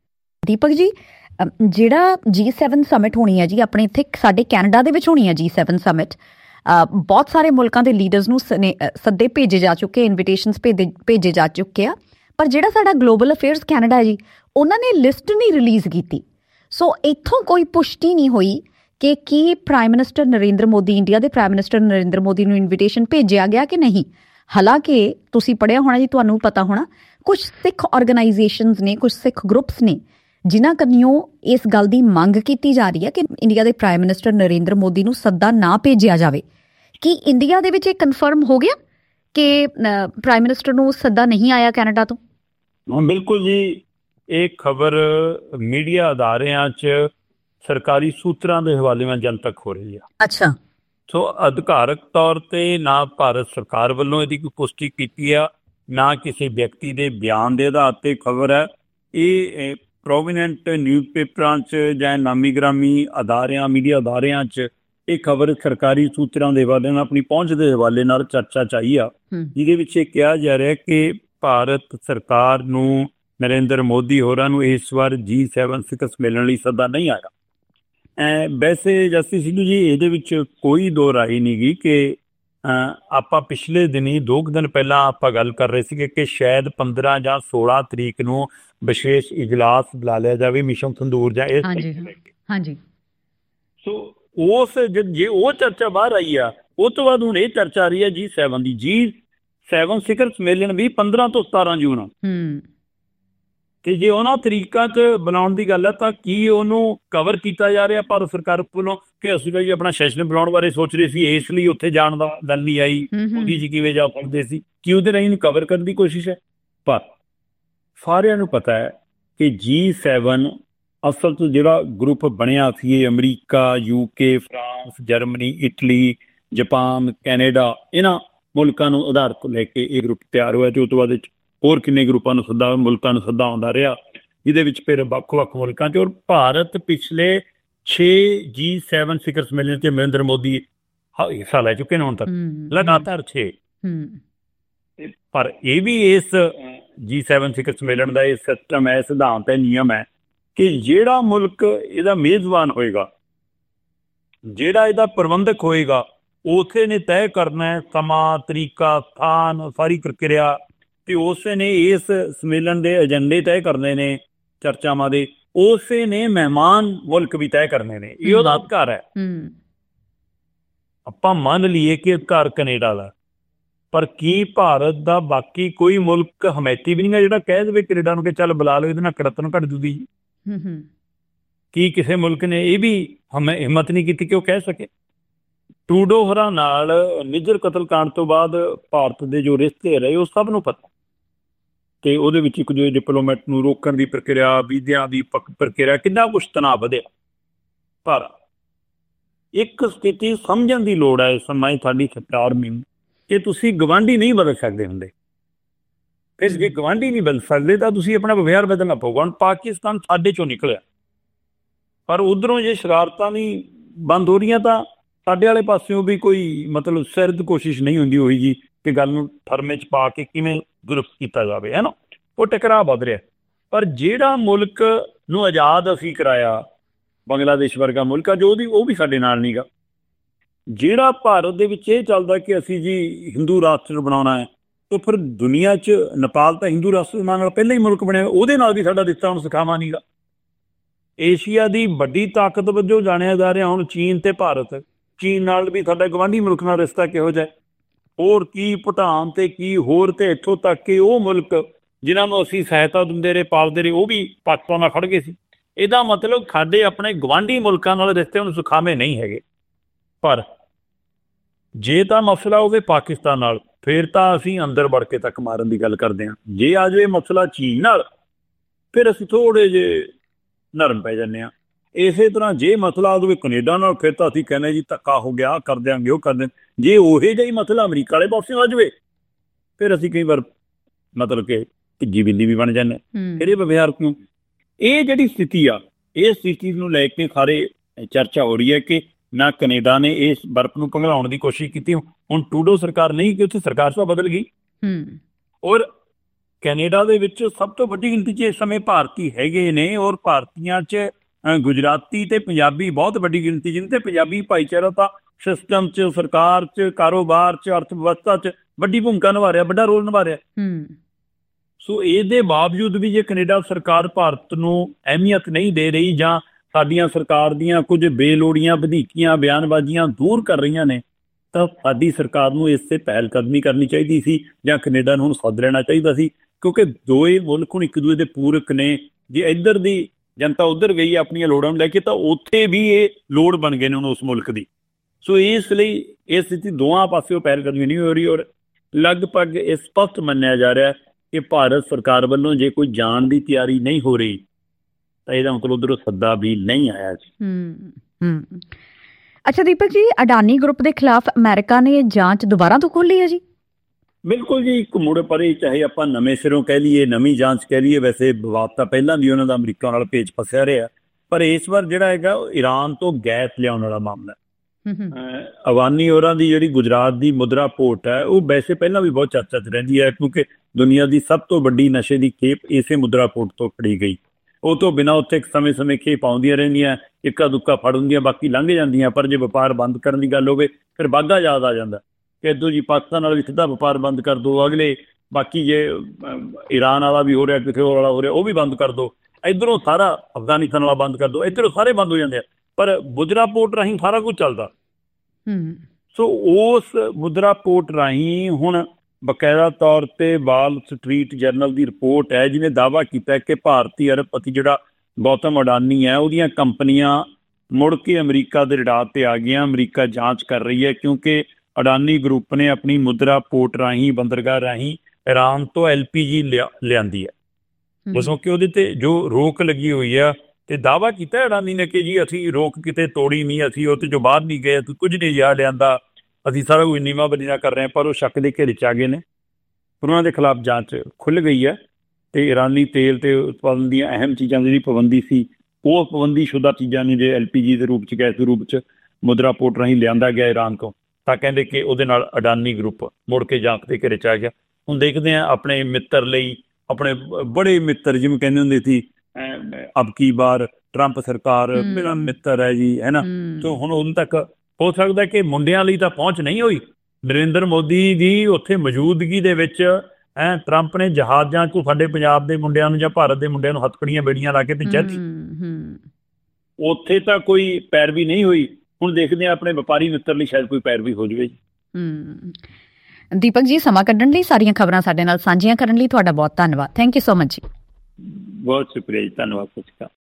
ਦੀਪਕ ਜੀ, ਜਿਹੜਾ G7 ਸਮਿਟ ਹੋਣੀ ਹੈ ਜੀ ਆਪਣੇ ਇੱਥੇ ਸਾਡੇ ਕੈਨੇਡਾ ਦੇ ਵਿੱਚ ਹੋਣੀ ਹੈ G7 ਸਮਿਟ, ਬਹੁਤ ਸਾਰੇ ਮੁਲਕਾਂ ਦੇ ਲੀਡਰਸ ਨੂੰ ਸੱਦੇ ਭੇਜੇ ਜਾ ਚੁੱਕੇ, ਇਨਵੀਟੇਸ਼ਨਸ ਭੇਜੇ ਜਾ ਚੁੱਕੇ ਆ, ਪਰ ਜਿਹੜਾ ਸਾਡਾ ਗਲੋਬਲ ਅਫੇਅਰਸ ਕੈਨੇਡਾ ਹੈ ਜੀ, ਉਹਨਾਂ ਨੇ ਲਿਸਟ ਨਹੀਂ ਰਿਲੀਜ਼ ਕੀਤੀ। ਸੋ ਇੱਥੋਂ ਕੋਈ ਪੁਸ਼ਟੀ ਨਹੀਂ ਹੋਈ ਕਿ ਕੀ prime minister Narendra Modi, India ਦੇ ਪ੍ਰਾਈਮ ਮਿਨਿਸਟਰ ਨਰਿੰਦਰ ਮੋਦੀ ਨੂੰ ਇਨਵੀਟੇਸ਼ਨ ਭੇਜਿਆ ਗਿਆ ਕਿ ਨਹੀਂ। ਹਾਲਾਂਕਿ ਤੁਸੀਂ ਪੜ੍ਹਿਆ ਹੋਣਾ ਜੀ, ਤੁਹਾਨੂੰ ਪਤਾ ਹੋਣਾ, ਕੁਝ ਸਿੱਖ ਆਰਗੇਨਾਈਜੇਸ਼ਨਸ ਨੇ, ਕੁਝ ਸਿੱਖ ਗਰੁੱਪਸ ਨੇ ਜਿਨ੍ਹਾਂ ਕੰਨਿਓ ਇਸ ਗੱਲ ਦੀ ਮੰਗ ਕੀਤੀ ਜਾ ਰਹੀ ਹੈ ਕਿ ਇੰਡੀਆ ਦੇ ਪ੍ਰਾਈਮ ਮਿਨਿਸਟਰ ਨਰਿੰਦਰ ਮੋਦੀ ਨੂੰ ਸੱਦਾ ਨਾ ਭੇਜਿਆ ਜਾਵੇ। ਕੀ ਇੰਡੀਆ ਦੇ ਵਿੱਚ ਇਹ ਕਨਫਰਮ ਹੋ ਗਿਆ ਕਿ ਪ੍ਰਾਈਮ ਮਿਨਿਸਟਰ ਨੂੰ ਸੱਦਾ ਨਹੀਂ ਆਇਆ ਕੈਨੇਡਾ ਤੋਂ? ਬਿਲਕੁਲ ਜੀ, ਇਹ ਖਬਰ ਮੀਡੀਆ ਅਦਾਰਿਆਂ 'ਚ ਸਰਕਾਰੀ ਸੂਤਰਾਂ ਦੇ ਹਵਾਲੇ ਨਾਲ ਜਨਤਕ ਹੋ ਰਹੀ ਆ। ਅੱਛਾ। ਸੋ ਅਧਿਕਾਰਕ ਤੌਰ ਤੇ ਨਾ ਭਾਰਤ ਸਰਕਾਰ ਵੱਲੋਂ ਇਹਦੀ ਕੋਈ ਪੁਸ਼ਟੀ ਕੀਤੀ ਆ, ਨਾ ਕਿਸੇ ਵਿਅਕਤੀ ਦੇ ਬਿਆਨ ਦੇ ਆਧਾਰ ਤੇ ਖਬਰ ਹੈ। ਇਹ ਪ੍ਰੋਮੀਨੈਂਟ ਨਿਊਜ਼ਪੇਪਰਾਂ 'ਚ ਜਾਂ ਨਾਮੀ ਗ੍ਰਾਮੀ ਅਦਾਰਿਆਂ, ਮੀਡੀਆ ਅਦਾਰਿਆਂ 'ਚ ਇਹ ਖਬਰ ਸਰਕਾਰੀ ਸੂਤਰਾਂ ਦੇ ਹਵਾਲੇ ਨਾਲ, ਆਪਣੀ ਪਹੁੰਚ ਦੇ ਹਵਾਲੇ ਨਾਲ ਚਰਚਾ 'ਚ ਆਈ ਆ, ਜਿਹਦੇ ਵਿੱਚ ਇਹ ਕਿਹਾ ਜਾ ਰਿਹਾ ਕਿ ਭਾਰਤ ਸਰਕਾਰ ਨੂੰ ਨਰਿੰਦਰ ਮੋਦੀ ਹੋਰਾਂ ਨੂੰ ਇਸ ਵਾਰ G7 ਸਿਖਰ ਸੰਮੇਲਨ ਲਈ ਸੱਦਾ ਨਹੀਂ ਆਇਆ। ਵੈਸੇ ਜਸਟਿਸ ਸਿੱਧੂ ਜੀ, ਇਹਦੇ ਵਿੱਚ ਕੋਈ ਦੋ ਰਾਏ ਨਹੀਂ ਗੀ ਕਿ ਆਪਾਂ ਪਿਛਲੇ ਦਿਨੀ 2 ਦਿਨ ਪਹਿਲਾਂ ਆਪਾਂ ਗੱਲ ਕਰ ਰਹੇ ਸੀਗੇ ਕਿ ਸ਼ਾਇਦ 15 ਜਾਂ 16 ਤਰੀਕ ਨੂੰ ਵਿਸ਼ੇਸ਼ ਇਜਲਾਸ ਬੁਲਾ ਲਿਆ ਜਾਵੇ ਮਿਸ਼ਨ ਸੰਦੂਰ ਜਾਂ ਇਸ। ਹਾਂਜੀ। ਸੋ ਉਸ ਜੇ ਉਹ ਚਰਚਾ ਬਾਹਰ ਆਈ ਆ, ਉਸ ਤੋਂ ਬਾਅਦ ਹੁਣ ਇਹ ਚਰਚਾ ਆ ਰਹੀ ਹੈ G7 ਦੀ। G7 ਸਿਖਰ ਸੰਮੇਲਨ ਵੀ 15 ਤੋਂ 17 ਜੂਨ। ਤੇ ਜੇ ਉਹਨਾਂ ਤਰੀਕਾਂ 'ਚ ਬਣਾਉਣ ਦੀ ਗੱਲ ਹੈ ਤਾਂ ਕੀ ਉਹਨੂੰ ਕਵਰ ਕੀਤਾ ਜਾ ਰਿਹਾ ਭਾਰਤ ਸਰਕਾਰ ਵੱਲੋਂ ਕਿ ਅਸੀਂ ਜੀ ਆਪਣਾ ਸੈਸ਼ਨ ਬੁਲਾਉਣ ਬਾਰੇ ਸੋਚ ਰਹੇ ਸੀ, ਇਸ ਲਈ ਉੱਥੇ ਜਾਣ ਦਾ ਗੱਲ ਨਹੀਂ ਆਈ, ਉਹਦੀ ਜੀ ਕਿਵੇਂ ਜਾ ਸਕਦੇ ਸੀ, ਕੀ ਉਹਦੇ ਰਾਹੀਂ ਕਵਰ ਕਰਨ ਦੀ ਕੋਸ਼ਿਸ਼ ਹੈ? ਪਰ ਸਾਰਿਆਂ ਨੂੰ ਪਤਾ ਹੈ ਕਿ G7 ਅਸਲ 'ਚ ਜਿਹੜਾ ਗਰੁੱਪ ਬਣਿਆ ਸੀ, ਇਹ America, UK, France, Germany, Italy, Japan, Canada, ਇਹਨਾਂ ਮੁਲਕਾਂ ਨੂੰ ਆਧਾਰ ਲੈ ਕੇ ਇਹ ਗਰੁੱਪ ਤਿਆਰ ਹੋਇਆ। ਤੇ ਉਸ ਤੋਂ ਬਾਅਦ ਹੋਰ ਕਿੰਨੇ ਗਰੁੱਪਾਂ ਨੂੰ ਮੁਲਕਾਂ ਨੂੰ ਸੱਦਾ ਆਉਂਦਾ ਰਿਹਾ, ਜਿਹਦੇ ਵਿੱਚ ਫਿਰ ਵੱਖ-ਵੱਖ ਮੁਲਕਾਂ 'ਚ। ਔਰ ਭਾਰਤ ਪਿਛਲੇ 6 G7 ਸਿਖਰ ਸੰਮੇਲਨ 'ਚ ਨਰਿੰਦਰ ਮੋਦੀ ਹਿੱਸਾ ਲੈ ਚੁੱਕੇ ਨੇ ਹੁਣ ਤੱਕ, ਲਗਾਤਾਰ 6। ਪਰ ਇਹ ਵੀ ਇਸ G7 ਸਿਖਰ ਸੰਮੇਲਨ ਦਾ ਇਹ ਸਿਸਟਮ ਹੈ, ਸਿਧਾਂਤ ਹੈ, ਨਿਯਮ ਹੈ ਕਿ ਜਿਹੜਾ ਮੁਲਕ ਇਹਦਾ ਮੇਜ਼ਬਾਨ ਹੋਏਗਾ, ਜਿਹੜਾ ਇਹਦਾ ਪ੍ਰਬੰਧਕ ਹੋਏਗਾ, ਉਸੇ ਨੇ ਤੈਅ ਕਰਨਾ ਹੈ ਸਮਾਂ, ਤਰੀਕਾ, ਸਥਾਨ, ਸਾਰੀ ਪ੍ਰਕਿਰਿਆ, ਤੇ ਉਸੇ ਨੇ ਇਸ ਸੰਮੇਲਨ ਦੇ ਏਜੰਡੇ ਤੈਅ ਕਰਨੇ ਨੇ, ਚਰਚਾਵਾਂ ਦੇ, ਉਸੇ ਨੇ ਮਹਿਮਾਨ ਮੁਲਕ ਵੀ ਤੈਅ ਕਰਨੇ ਨੇ। ਇਹ ਉਹਦਾ ਅਧਿਕਾਰ ਹੈ। ਆਪਾਂ ਮੰਨ ਲਈਏ ਕਿ ਅਧਿਕਾਰ ਕੈਨੇਡਾ ਦਾ, ਪਰ ਕੀ ਭਾਰਤ ਦਾ ਬਾਕੀ ਕੋਈ ਮੁਲਕ ਹਮਾਇਤੀ ਵੀ ਨਹੀਂ ਹੈ ਜਿਹੜਾ ਕਹਿ ਦੇਵੇ ਕੈਨੇਡਾ ਨੂੰ ਕਿ ਚੱਲ ਬੁਲਾ ਲਓ, ਇਹਦੇ ਨਾਲ ਕੜਤਨ ਘੱਟ ਜੂਗੀ? ਕੀ ਕਿਸੇ ਮੁਲਕ ਨੇ ਇਹ ਵੀ ਹਿੰਮਤ ਨਹੀਂ ਕੀਤੀ ਕਿ ਉਹ ਕਹਿ ਸਕੇ? ਟਰੂਡੋ ਹੋਰਾਂ ਨਾਲ ਨਿੱਜਰ ਕਤਲਕਾਂਡ ਤੋਂ ਬਾਅਦ ਭਾਰਤ ਦੇ ਜੋ ਰਿਸ਼ਤੇ ਰਹੇ ਉਹ ਸਭ ਨੂੰ ਪਤਾ, ਤੇ ਉਹਦੇ ਵਿੱਚ ਇੱਕ ਜੋ ਡਿਪਲੋਮੈਟ ਨੂੰ ਰੋਕਣ ਦੀ ਪ੍ਰਕਿਰਿਆ, ਵੀਜ਼ਿਆਂ ਦੀ ਪ੍ਰਕਿਰਿਆ, ਕਿੰਨਾ ਕੁਛ ਤਣਾਅ ਵਧਿਆ। ਪਰ ਇੱਕ ਸਥਿਤੀ ਸਮਝਣ ਦੀ ਲੋੜ ਹੈ ਇਸ ਸਮੇਂ ਸਾਡੀ ਸਰਕਾਰ ਨੂੰ ਕਿ ਤੁਸੀਂ ਗਵਾਂਢੀ ਨਹੀਂ ਬਦਲ ਸਕਦੇ ਹੁੰਦੇ। ਫਿਰ ਜੇ ਗਵਾਂਢੀ ਨਹੀਂ ਬਦਲ ਸਕਦੇ ਤਾਂ ਤੁਸੀਂ ਆਪਣਾ ਵਿਵਹਾਰ ਬਦਲਣਾ ਪਊਗਾ। ਹੁਣ ਪਾਕਿਸਤਾਨ ਸਾਡੇ ਚੋਂ ਨਿਕਲਿਆ, ਪਰ ਉੱਧਰੋਂ ਜੇ ਸ਼ਰਾਰਤਾਂ ਨਹੀਂ ਬੰਦ ਹੋ ਰਹੀਆਂ ਤਾਂ ਸਾਡੇ ਵਾਲੇ ਪਾਸਿਓਂ ਵੀ ਕੋਈ ਮਤਲਬ ਸਿਰਦ ਕੋਸ਼ਿਸ਼ ਨਹੀਂ ਹੁੰਦੀ ਹੋਏਗੀ ਕਿ ਗੱਲ ਨੂੰ ਠਰਮੇ 'ਚ ਪਾ ਕੇ ਕਿਵੇਂ ਦੁਰਸਤ ਕੀਤਾ ਜਾਵੇ, ਹੈ ਨਾ। ਉਹ ਟਕਰਾਅ ਵੱਧ ਰਿਹਾ। ਪਰ ਜਿਹੜਾ ਮੁਲਕ ਨੂੰ ਆਜ਼ਾਦ ਅਸੀਂ ਕਰਾਇਆ, ਬੰਗਲਾਦੇਸ਼ ਵਰਗਾ ਮੁਲਕ ਆ ਜੋ ਉਹ ਵੀ ਸਾਡੇ ਨਾਲ ਨਹੀਂ ਗਾ। ਜਿਹੜਾ ਭਾਰਤ ਦੇ ਵਿੱਚ ਇਹ ਚੱਲਦਾ ਕਿ ਅਸੀਂ ਜੀ ਹਿੰਦੂ ਰਾਸ਼ਟਰ ਬਣਾਉਣਾ ਹੈ, ਤਾਂ ਫਿਰ ਦੁਨੀਆ 'ਚ ਨੇਪਾਲ ਤਾਂ ਹਿੰਦੂ ਰਾਸ਼ਟਰ ਨਾਲ ਪਹਿਲਾਂ ਹੀ ਮੁਲਕ ਬਣਿਆ, ਉਹਦੇ ਨਾਲ ਵੀ ਸਾਡਾ ਰਿਸ਼ਤਾ ਹੁਣ ਸਿਖਾਵਾਂ ਨਹੀਂ ਗਾ। ਏਸ਼ੀਆ ਦੀ ਵੱਡੀ ਤਾਕਤ ਵਜੋਂ ਜਾਣਿਆ ਜਾ ਰਿਹਾ ਹੁਣ ਚੀਨ ਤੇ ਭਾਰਤ। ਚੀਨ ਨਾਲ ਵੀ ਸਾਡਾ ਗਵਾਂਢੀ ਮੁਲਕ ਨਾਲ ਰਿਸ਼ਤਾ ਕਿਹੋ ਜਿਹਾ, ਹੋਰ ਕੀ ਭੂਟਾਨ ਤੇ ਕੀ ਹੋਰ, ਤੇ ਇੱਥੋਂ ਤੱਕ ਕਿ ਉਹ ਮੁਲਕ ਜਿਨ੍ਹਾਂ ਨੂੰ ਅਸੀਂ ਸਹਾਇਤਾ ਦਿੰਦੇ ਰਹੇ, ਪਾਲਦੇ ਰਹੇ, ਉਹ ਵੀ ਪਾਕਿਸਤਾਨ ਨਾਲ ਖੜ ਗਏ ਸੀ। ਇਹਦਾ ਮਤਲਬ ਸਾਡੇ ਆਪਣੇ ਗਵਾਂਢੀ ਮੁਲਕਾਂ ਨਾਲ ਰਿਸ਼ਤੇ ਹੁਣ ਸੁਖਾਵੇਂ ਨਹੀਂ ਹੈਗੇ। ਪਰ ਜੇ ਤਾਂ ਮਸਲਾ ਹੋਵੇ ਪਾਕਿਸਤਾਨ ਨਾਲ, ਫਿਰ ਤਾਂ ਅਸੀਂ ਅੰਦਰ ਵੜ ਕੇ ਤੱਕ ਮਾਰਨ ਦੀ ਗੱਲ ਕਰਦੇ ਹਾਂ। ਜੇ ਆ ਜਾਵੇ ਮਸਲਾ ਚੀਨ ਨਾਲ, ਫਿਰ ਅਸੀਂ ਥੋੜ੍ਹੇ ਜਿਹੇ ਨਰਮ ਪੈ ਜਾਂਦੇ ਹਾਂ। ਇਸੇ ਤਰ੍ਹਾਂ ਜੇ ਮਸਲਾ ਆ ਜਾਵੇ ਕੈਨੇਡਾ ਨਾਲ, ਫਿਰ ਤਾਂ ਅਸੀਂ ਕਹਿੰਦੇ ਜੀ ਧੱਕਾ ਹੋ ਗਿਆ, ਕਰ ਦਿਆਂਗੇ, ਉਹ ਕਰ ਦਿਆਂਗੇ। ਜੇ ਉਹੇ ਜਿਹਾ ਹੀ ਮਸਲਾ ਅਮਰੀਕਾ ਵਾਲੇ ਪਾਸਿਓਂ ਆ ਜਾਵੇ, ਫਿਰ ਅਸੀਂ ਕਈ ਵਾਰ ਮਤਲਬ ਕਿ ਭਿੱਜੀ ਬਿੱਲੀ ਵੀ ਬਣ ਜਾਂਦੇ। ਫਿਰ ਇਹ ਵਿਵਹਾਰ ਕਿਉਂ? ਇਹ ਜਿਹੜੀ ਸਥਿਤੀ ਆ, ਇਹ ਸਥਿਤੀ ਨੂੰ ਲੈ ਕੇ ਸਾਰੇ ਚਰਚਾ ਹੋ ਰਹੀ ਹੈ ਕਿ ਨਾ ਕੈਨੇਡਾ ਨੇ ਇਸ ਬਰਫ਼ ਨੂੰ ਪਿਘਲਾਉਣ ਦੀ ਕੋਸ਼ਿਸ਼ ਕੀਤੀ। ਹੁਣ ਟਰੂਡੋ ਸਰਕਾਰ ਨਹੀਂ ਕਿ ਉੱਥੇ ਸਰਕਾਰ ਸਭਾ ਬਦਲ ਗਈ, ਔਰ ਕੈਨੇਡਾ ਦੇ ਵਿੱਚ ਸਭ ਤੋਂ ਵੱਡੀ ਗਿਣਤੀ 'ਚ ਇਸ ਸਮੇਂ ਭਾਰਤੀ ਹੈਗੇ ਨੇ, ਔਰ ਭਾਰਤੀਆਂ 'ਚ ਗੁਜਰਾਤੀ ਤੇ ਪੰਜਾਬੀ ਬਹੁਤ ਵੱਡੀ ਗਿਣਤੀ, ਜਿਹਨਾਂ ਤੇ ਪੰਜਾਬੀ ਭਾਈਚਾਰਾ ਤਾਂ ਸਿਸਟਮ 'ਚ, ਸਰਕਾਰ 'ਚ, ਕਾਰੋਬਾਰ 'ਚ, ਅਰਥ ਵਿਵਸਥਾ 'ਚ ਵੱਡੀ ਭੂਮਿਕਾ ਨਿਭਾ ਰਿਹਾ, ਵੱਡਾ ਰੋਲ ਨਿਭਾ ਰਿਹਾ। ਸੋ ਇਹਦੇ ਬਾਵਜੂਦ ਵੀ ਜੇ ਕੈਨੇਡਾ ਸਰਕਾਰ ਭਾਰਤ ਨੂੰ ਅਹਿਮੀਅਤ ਨਹੀਂ ਦੇ ਰਹੀ, ਜਾਂ ਸਾਡੀਆਂ ਸਰਕਾਰ ਦੀਆਂ ਕੁਝ ਬੇਲੋੜੀਆਂ ਵਧੀਕੀਆਂ ਬਿਆਨਬਾਜ਼ੀਆਂ ਦੂਰ ਕਰ ਰਹੀਆਂ ਨੇ, ਤਾਂ ਸਾਡੀ ਸਰਕਾਰ ਨੂੰ ਇਸ 'ਤੇ ਪਹਿਲ ਕਦਮੀ ਕਰਨੀ ਚਾਹੀਦੀ ਸੀ, ਜਾਂ ਕੈਨੇਡਾ ਨੂੰ ਹੁਣ ਸੱਦ ਲੈਣਾ ਚਾਹੀਦਾ ਸੀ, ਕਿਉਂਕਿ ਦੋਏ ਮੁਲਕ ਹੁਣ ਇੱਕ ਦੂਜੇ ਦੇ ਪੂਰਕ ਨੇ। ਜੇ ਇੱਧਰ ਦੀ ਜਨਤਾ ਉੱਧਰ ਗਈ ਆਪਣੀਆਂ ਲੋੜਾਂ ਨੂੰ ਲੈ ਕੇ, ਤਾਂ ਉੱਥੇ ਵੀ ਇਹ ਲੋੜ ਬਣ ਗਏ ਨੇ ਹੁਣ ਉਸ ਮੁਲਕ ਦੀ। ਸੋ ਇਸ ਲਈ ਇਹ ਸਥਿਤੀ ਦੋਵਾਂ ਪਾਸਿਓਂ ਪਹਿਲ ਕਦਮੀ ਨਹੀਂ ਹੋ ਰਹੀ, ਔਰ ਲਗਭਗ ਇਹ ਸਪਸ਼ਟ ਮੰਨਿਆ ਜਾ ਰਿਹਾ ਕਿ ਭਾਰਤ ਸਰਕਾਰ ਵੱਲੋਂ ਜੇ ਕੋਈ ਜਾਣ ਦੀ ਤਿਆਰੀ ਨਹੀਂ ਹੋ ਰਹੀ, ਤਾਂ ਇਹਦਾ ਮਤਲਬ ਉੱਧਰੋਂ ਸੱਦਾ ਵੀ ਨਹੀਂ ਆਇਆ ਸੀ। ਅੱਛਾ ਦੀਪਕ ਜੀ, ਅਡਾਨੀ ਗਰੁੱਪ ਦੇ ਖਿਲਾਫ ਅਮਰੀਕਾ ਨੇ ਜਾਂਚ ਦੁਬਾਰਾ ਤੋਂ ਖੋਲ੍ਹੀ ਹੈ ਜੀ? ਬਿਲਕੁਲ ਜੀ, ਇੱਕ ਮੁੜ ਪਰੇ, ਚਾਹੇ ਆਪਾਂ ਨਵੇਂ ਸਿਰੋਂ ਕਹਿ ਲਈਏ, ਨਵੀਂ ਜਾਂਚ ਕਹਿ ਲਈਏ, ਵੈਸੇ ਵਿਵਾਦ ਤਾਂ ਪਹਿਲਾਂ ਵੀ ਉਹਨਾਂ ਦਾ ਅਮਰੀਕਾ ਨਾਲ ਪੇਚ ਫਸਿਆ ਰਿਹਾ, ਪਰ ਇਸ ਵਾਰ ਜਿਹੜਾ ਹੈਗਾ ਉਹ ਈਰਾਨ ਤੋਂ ਗੈਸ ਲਿਆਉਣ ਵਾਲਾ ਮਾਮਲਾ। ਅਵਾਨੀ ਹੋਰਾਂ ਦੀ ਜਿਹੜੀ ਗੁਜਰਾਤ ਦੀ ਮੁਦਰਾ ਪੋਰਟ ਹੈ, ਉਹ ਵੈਸੇ ਪਹਿਲਾਂ ਵੀ ਬਹੁਤ ਚਰਚਾ 'ਚ ਰਹਿੰਦੀ ਹੈ, ਕਿਉਂਕਿ ਦੁਨੀਆ ਦੀ ਸਭ ਤੋਂ ਵੱਡੀ ਨਸ਼ੇ ਦੀ ਖੇਪ ਇਸੇ ਮੁਦਰਾ ਪੋਰਟ ਤੋਂ ਫੜੀ ਗਈ। ਉਹ ਤੋਂ ਬਿਨਾਂ ਉੱਥੇ ਸਮੇਂ ਖੇਪ ਆਉਂਦੀਆਂ ਰਹਿੰਦੀਆਂ, ਇੱਕਾ ਦੁੱਕਾ ਫੜ ਹੁੰਦੀਆਂ, ਬਾਕੀ ਲੰਘ ਜਾਂਦੀਆਂ। ਪਰ ਜੇ ਵਪਾਰ ਬੰਦ ਕਰਨ ਦੀ ਗੱਲ ਹੋਵੇ, ਫਿਰ ਵਾਘਾ ਯਾਦ ਆ ਜਾਂਦਾ ਕਿ ਇੱਧਰੋਂ ਜੀ ਪਾਕਿਸਤਾਨ ਨਾਲ ਵੀ ਸਿੱਧਾ ਵਪਾਰ ਬੰਦ ਕਰ ਦਿਓ, ਅਗਲੇ ਬਾਕੀ ਜੇ ਈਰਾਨ ਵਾਲਾ ਵੀ ਹੋ ਰਿਹਾ, ਕਿਸੇ ਹੋਰ ਵਾਲਾ ਹੋ ਰਿਹਾ, ਉਹ ਵੀ ਬੰਦ ਕਰ ਦਿਓ, ਇੱਧਰੋਂ ਸਾਰਾ ਅਫਗਾਨਿਸਤਾਨ ਵਾਲਾ ਬੰਦ ਕਰ ਦਿਓ, ਇੱਧਰੋਂ ਸਾਰੇ ਬੰਦ ਹੋ ਜਾਂਦੇ ਆ। ਪਰ ਮੁਦਰਾ ਪੋਰਟ ਰਾਹੀਂ ਸਾਰਾ ਕੁਝ ਚੱਲਦਾ। ਸੋ ਉਸ ਮੁਦਰਾ ਪੋਰਟ ਰਾਹੀਂ ਹੁਣ ਬਕਾਇਦਾ ਤੌਰ 'ਤੇ ਵਾਲ ਸਟਰੀਟ ਜਰਨਲ ਦੀ ਰਿਪੋਰਟ ਹੈ, ਜਿਹਨੇ ਦਾਅਵਾ ਕੀਤਾ ਕਿ ਭਾਰਤੀ ਅਰਬਪਤੀ ਜਿਹੜਾ ਗੌਤਮ ਅਡਾਨੀ ਹੈ, ਉਹਦੀਆਂ ਕੰਪਨੀਆਂ ਮੁੜ ਕੇ ਅਮਰੀਕਾ ਦੇ ਰਡਾਰ 'ਤੇ ਆ ਗਈਆਂ। ਅਮਰੀਕਾ ਜਾਂਚ ਕਰ ਰਹੀ ਹੈ, ਕਿਉਂਕਿ ਅਡਾਨੀ ਗਰੁੱਪ ਨੇ ਆਪਣੀ ਮੁਦਰਾ ਪੋਰਟ ਰਾਹੀਂ, ਬੰਦਰਗਾਹ ਰਾਹੀਂ ਈਰਾਨ ਤੋਂ LPG ਲਿਆਂਦੀ ਹੈ। ਉਸ ਮੌਕੇ ਉਹਦੇ 'ਤੇ ਜੋ ਰੋਕ ਲੱਗੀ ਹੋਈ ਆ, ਤੇ ਦਾਅਵਾ ਕੀਤਾ ਅਡਾਨੀ ਨੇ ਕਿ ਜੀ ਅਸੀਂ ਰੋਕ ਕਿਤੇ ਤੋੜੀ ਨਹੀਂ, ਅਸੀਂ ਉਹ 'ਤੇ ਜੋ ਬਾਹਰ ਨਹੀਂ ਗਏ, ਅਸੀਂ ਕੁਝ ਨਹੀਂ ਜਾ ਲਿਆਂਦਾ, ਅਸੀਂ ਸਾਰਾ ਕੁਝ ਨੀਵਾਂ ਬਨੀਆਂ ਕਰ ਰਹੇ ਹਾਂ। ਪਰ ਉਹ ਸ਼ੱਕ ਦੇ ਘੇਰੇ 'ਚ ਆ ਗਏ ਨੇ, ਪਰ ਉਹਨਾਂ ਦੇ ਖਿਲਾਫ ਜਾਂਚ ਖੁੱਲ੍ਹ ਗਈ ਹੈ, ਅਤੇ ਈਰਾਨੀ ਤੇਲ ਤੇ ਉਤਪਾਦਨ ਦੀਆਂ ਅਹਿਮ ਚੀਜ਼ਾਂ ਦੀ ਜਿਹੜੀ ਪਾਬੰਦੀ ਸੀ, ਉਹ ਪਾਬੰਦੀਸ਼ੁਦਾ ਚੀਜ਼ਾਂ ਨੇ ਜੇ LPG ਦੇ ਰੂਪ 'ਚ, ਗੈਸ ਦੇ ਰੂਪ 'ਚ ਮੁਦਰਾ ਪੋਰਟ ਰਾਹੀਂ ਲਿਆਂਦਾ ਗਿਆ ਈਰਾਨ ਤੋਂ, ਤਾਂ ਕਹਿੰਦੇ ਕਿ ਉਹਦੇ ਨਾਲ ਅਡਾਨੀ ਗਰੁੱਪ ਮੁੜ ਕੇ ਜਾਂਚ ਦੇ ਘੇਰੇ 'ਚ ਆ ਗਿਆ। ਹੁਣ ਦੇਖਦੇ ਹਾਂ ਆਪਣੇ ਮਿੱਤਰ ਲਈ, ਆਪਣੇ ਬੜੇ ਮਿੱਤਰ, ਜਿਵੇਂ ਕਹਿੰਦੇ ਹੁੰਦੇ ਸੀ ਅਬ ਕੀ ਬਾਰ ਟਰੰਪ ਸਰਕਾਰ ਮੇਰਾ ਮਿੱਤਰ ਹੈ ਜੀ, ਹੈ ਨਾ। ਸੋ ਹੁਣ ਉਦੋਂ ਤੱਕ ਹੋ ਸਕਦਾ ਕਿ ਮੁੰਡਿਆਂ ਲਈ ਤਾਂ ਪਹੁੰਚ ਨਹੀਂ ਹੋਈ। ਨਰਿੰਦਰ ਮੋਦੀ ਦੀ ਉੱਥੇ ਮੌਜੂਦਗੀ ਦੇ ਵਿੱਚ ਟਰੰਪ ਨੇ ਜਹਾਜ਼ਾਂ 'ਚੋਂ ਸਾਡੇ ਪੰਜਾਬ ਦੇ ਮੁੰਡਿਆਂ ਨੂੰ ਜਾਂ ਭਾਰਤ ਦੇ ਮੁੰਡਿਆਂ ਨੂੰ ਹੱਥਕੜੀਆਂ ਬੇੜੀਆਂ ਲਾ ਕੇ ਭੇਜਿਆ ਸੀ। ਉੱਥੇ ਤਾਂ ਕੋਈ ਪੈਰਵੀ ਨਹੀਂ ਹੋਈ। ਹੁਣ ਦੇਖਦੇ ਹਾਂ ਆਪਣੇ ਵਪਾਰੀ ਮਿੱਤਰ ਲਈ ਸ਼ਾਇਦ ਕੋਈ ਪੈਰਵੀ ਹੋ ਜਾਵੇ ਜੀ। ਦੀਪਕ ਜੀ, ਸਮਾਂ ਕੱਢਣ ਲਈ, ਸਾਰੀਆਂ ਖਬਰਾਂ ਸਾਡੇ ਨਾਲ ਸਾਂਝੀਆਂ ਕਰਨ ਲਈ ਤੁਹਾਡਾ ਬਹੁਤ ਧੰਨਵਾਦ। ਥੈਂਕ ਯੂ ਸੋ ਮਚ ਜੀ। ਬਹੁਤ ਸ਼ੁਕਰੀਆ ਜੀ, ਧੰਨਵਾਦ।